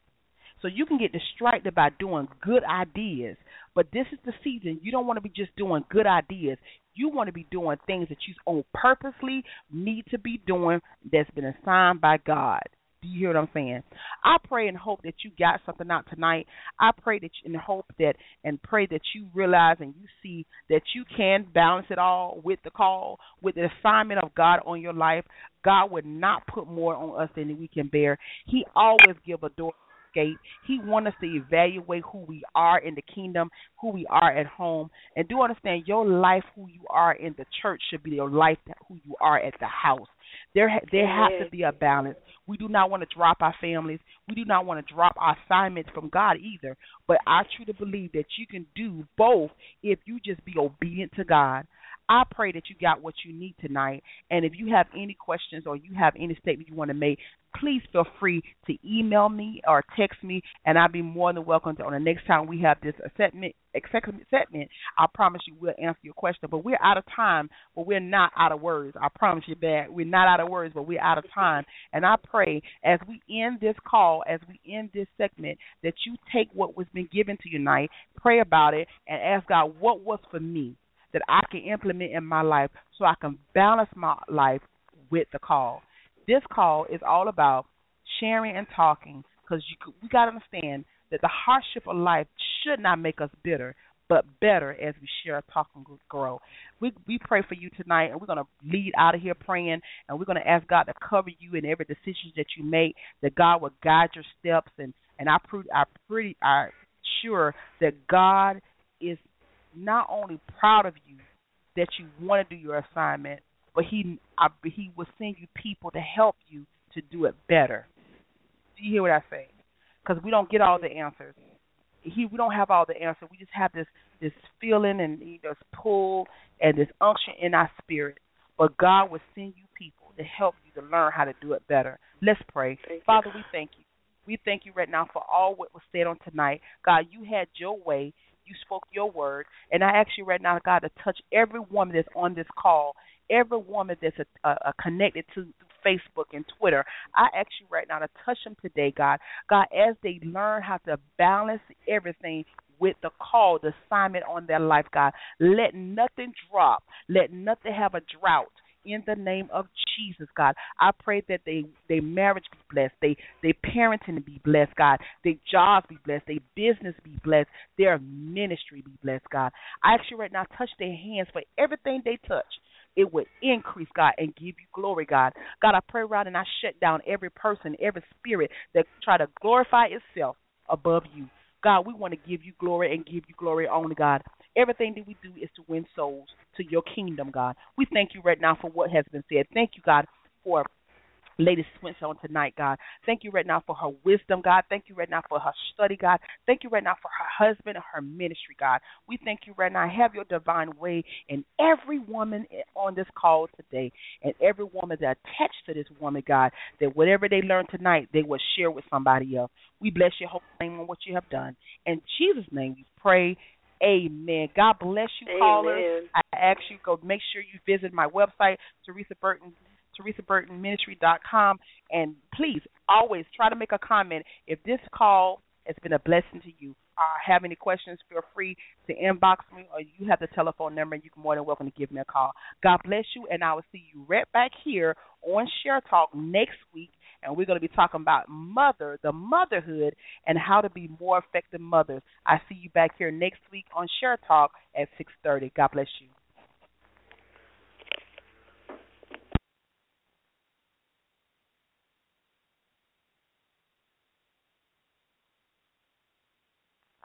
So you can get distracted by doing good ideas. But this is the season. You don't want to be just doing good ideas. You want to be doing things that you on purposely need to be doing that's been assigned by God. Do you hear what I'm saying? I pray and hope that you got something out tonight. I pray that you, and hope that and pray that you realize and you see that you can balance it all with the call, with the assignment of God on your life. God would not put more on us than we can bear. He always give a door escape. He wants us to evaluate who we are in the kingdom, who we are at home, and do understand your life, who you are in the church, should be your life, who you are at the house. There, there has to be a balance. We do not want to drop our families. We do not want to drop our assignments from God either. But I truly believe that you can do both if you just be obedient to God. I pray that you got what you need tonight. And if you have any questions or you have any statement you want to make, please feel free to email me or text me, and I'll be more than welcome to, on the next time we have this segment, segment, I promise you we'll answer your question. But we're out of time, but we're not out of words. I promise you that. We're not out of words, but we're out of time. And I pray as we end this call, as we end this segment, that you take what was been given to you tonight, pray about it, and ask God what was for me that I can implement in my life so I can balance my life with the call. This call is all about sharing and talking, because we got to understand that the hardship of life should not make us bitter, but better as we share, talk, and grow. We we pray for you tonight, and we're going to lead out of here praying, and we're going to ask God to cover you in every decision that you make, that God will guide your steps, and, and I, I pretty are sure that God is not only proud of you that you want to do your assignment, but he I, he will send you people to help you to do it better. Do you hear what I say? Because we don't get all the answers. He, we don't have all the answers. We just have this this feeling and this pull and this unction in our spirit. But God will send you people to help you to learn how to do it better. Let's pray. Thank Father, you. we thank you. We thank you right now for all what was said on tonight. God, you had your way. You spoke your word. And I ask you right now, God, to touch every woman that's on this call, every woman that's a, a, a connected to Facebook and Twitter. I ask you right now to touch them today, God. God, as they learn how to balance everything with the call, the assignment on their life, God, let nothing drop. Let nothing have a drought. In the name of Jesus, God, I pray that they their marriage be blessed, they their parenting be blessed, God, their jobs be blessed, their business be blessed, their ministry be blessed, God. I ask you right now, touch their hands for everything they touch. It would increase, God, and give you glory, God. God, I pray around and I shut down every person, every spirit that try to glorify itself above you. God, we want to give you glory and give you glory only, God. Everything that we do is to win souls to your kingdom, God. We thank you right now for what has been said. Thank you, God, for Lady Spencer on tonight, God. Thank you right now for her wisdom, God. Thank you right now for her study, God. Thank you right now for her husband and her ministry, God. We thank you right now. Have your divine way in every woman on this call today and every woman that attached to this woman, God, that whatever they learn tonight, they will share with somebody else. We bless your holy name on what you have done. In Jesus' name we pray. Amen. God bless you, Amen. callers. I ask you, go make sure you visit my website, Teresa Burton, Teresa Burton Ministry dot com, and please always try to make a comment. If this call has been a blessing to you, or have any questions, feel free to inbox me, or you have the telephone number, and you're more than welcome to give me a call. God bless you, and I will see you right back here on Share Talk next week, and we're going to be talking about mother, the motherhood, and how to be more effective mothers. I see you back here next week on Share Talk at six thirty. God bless you.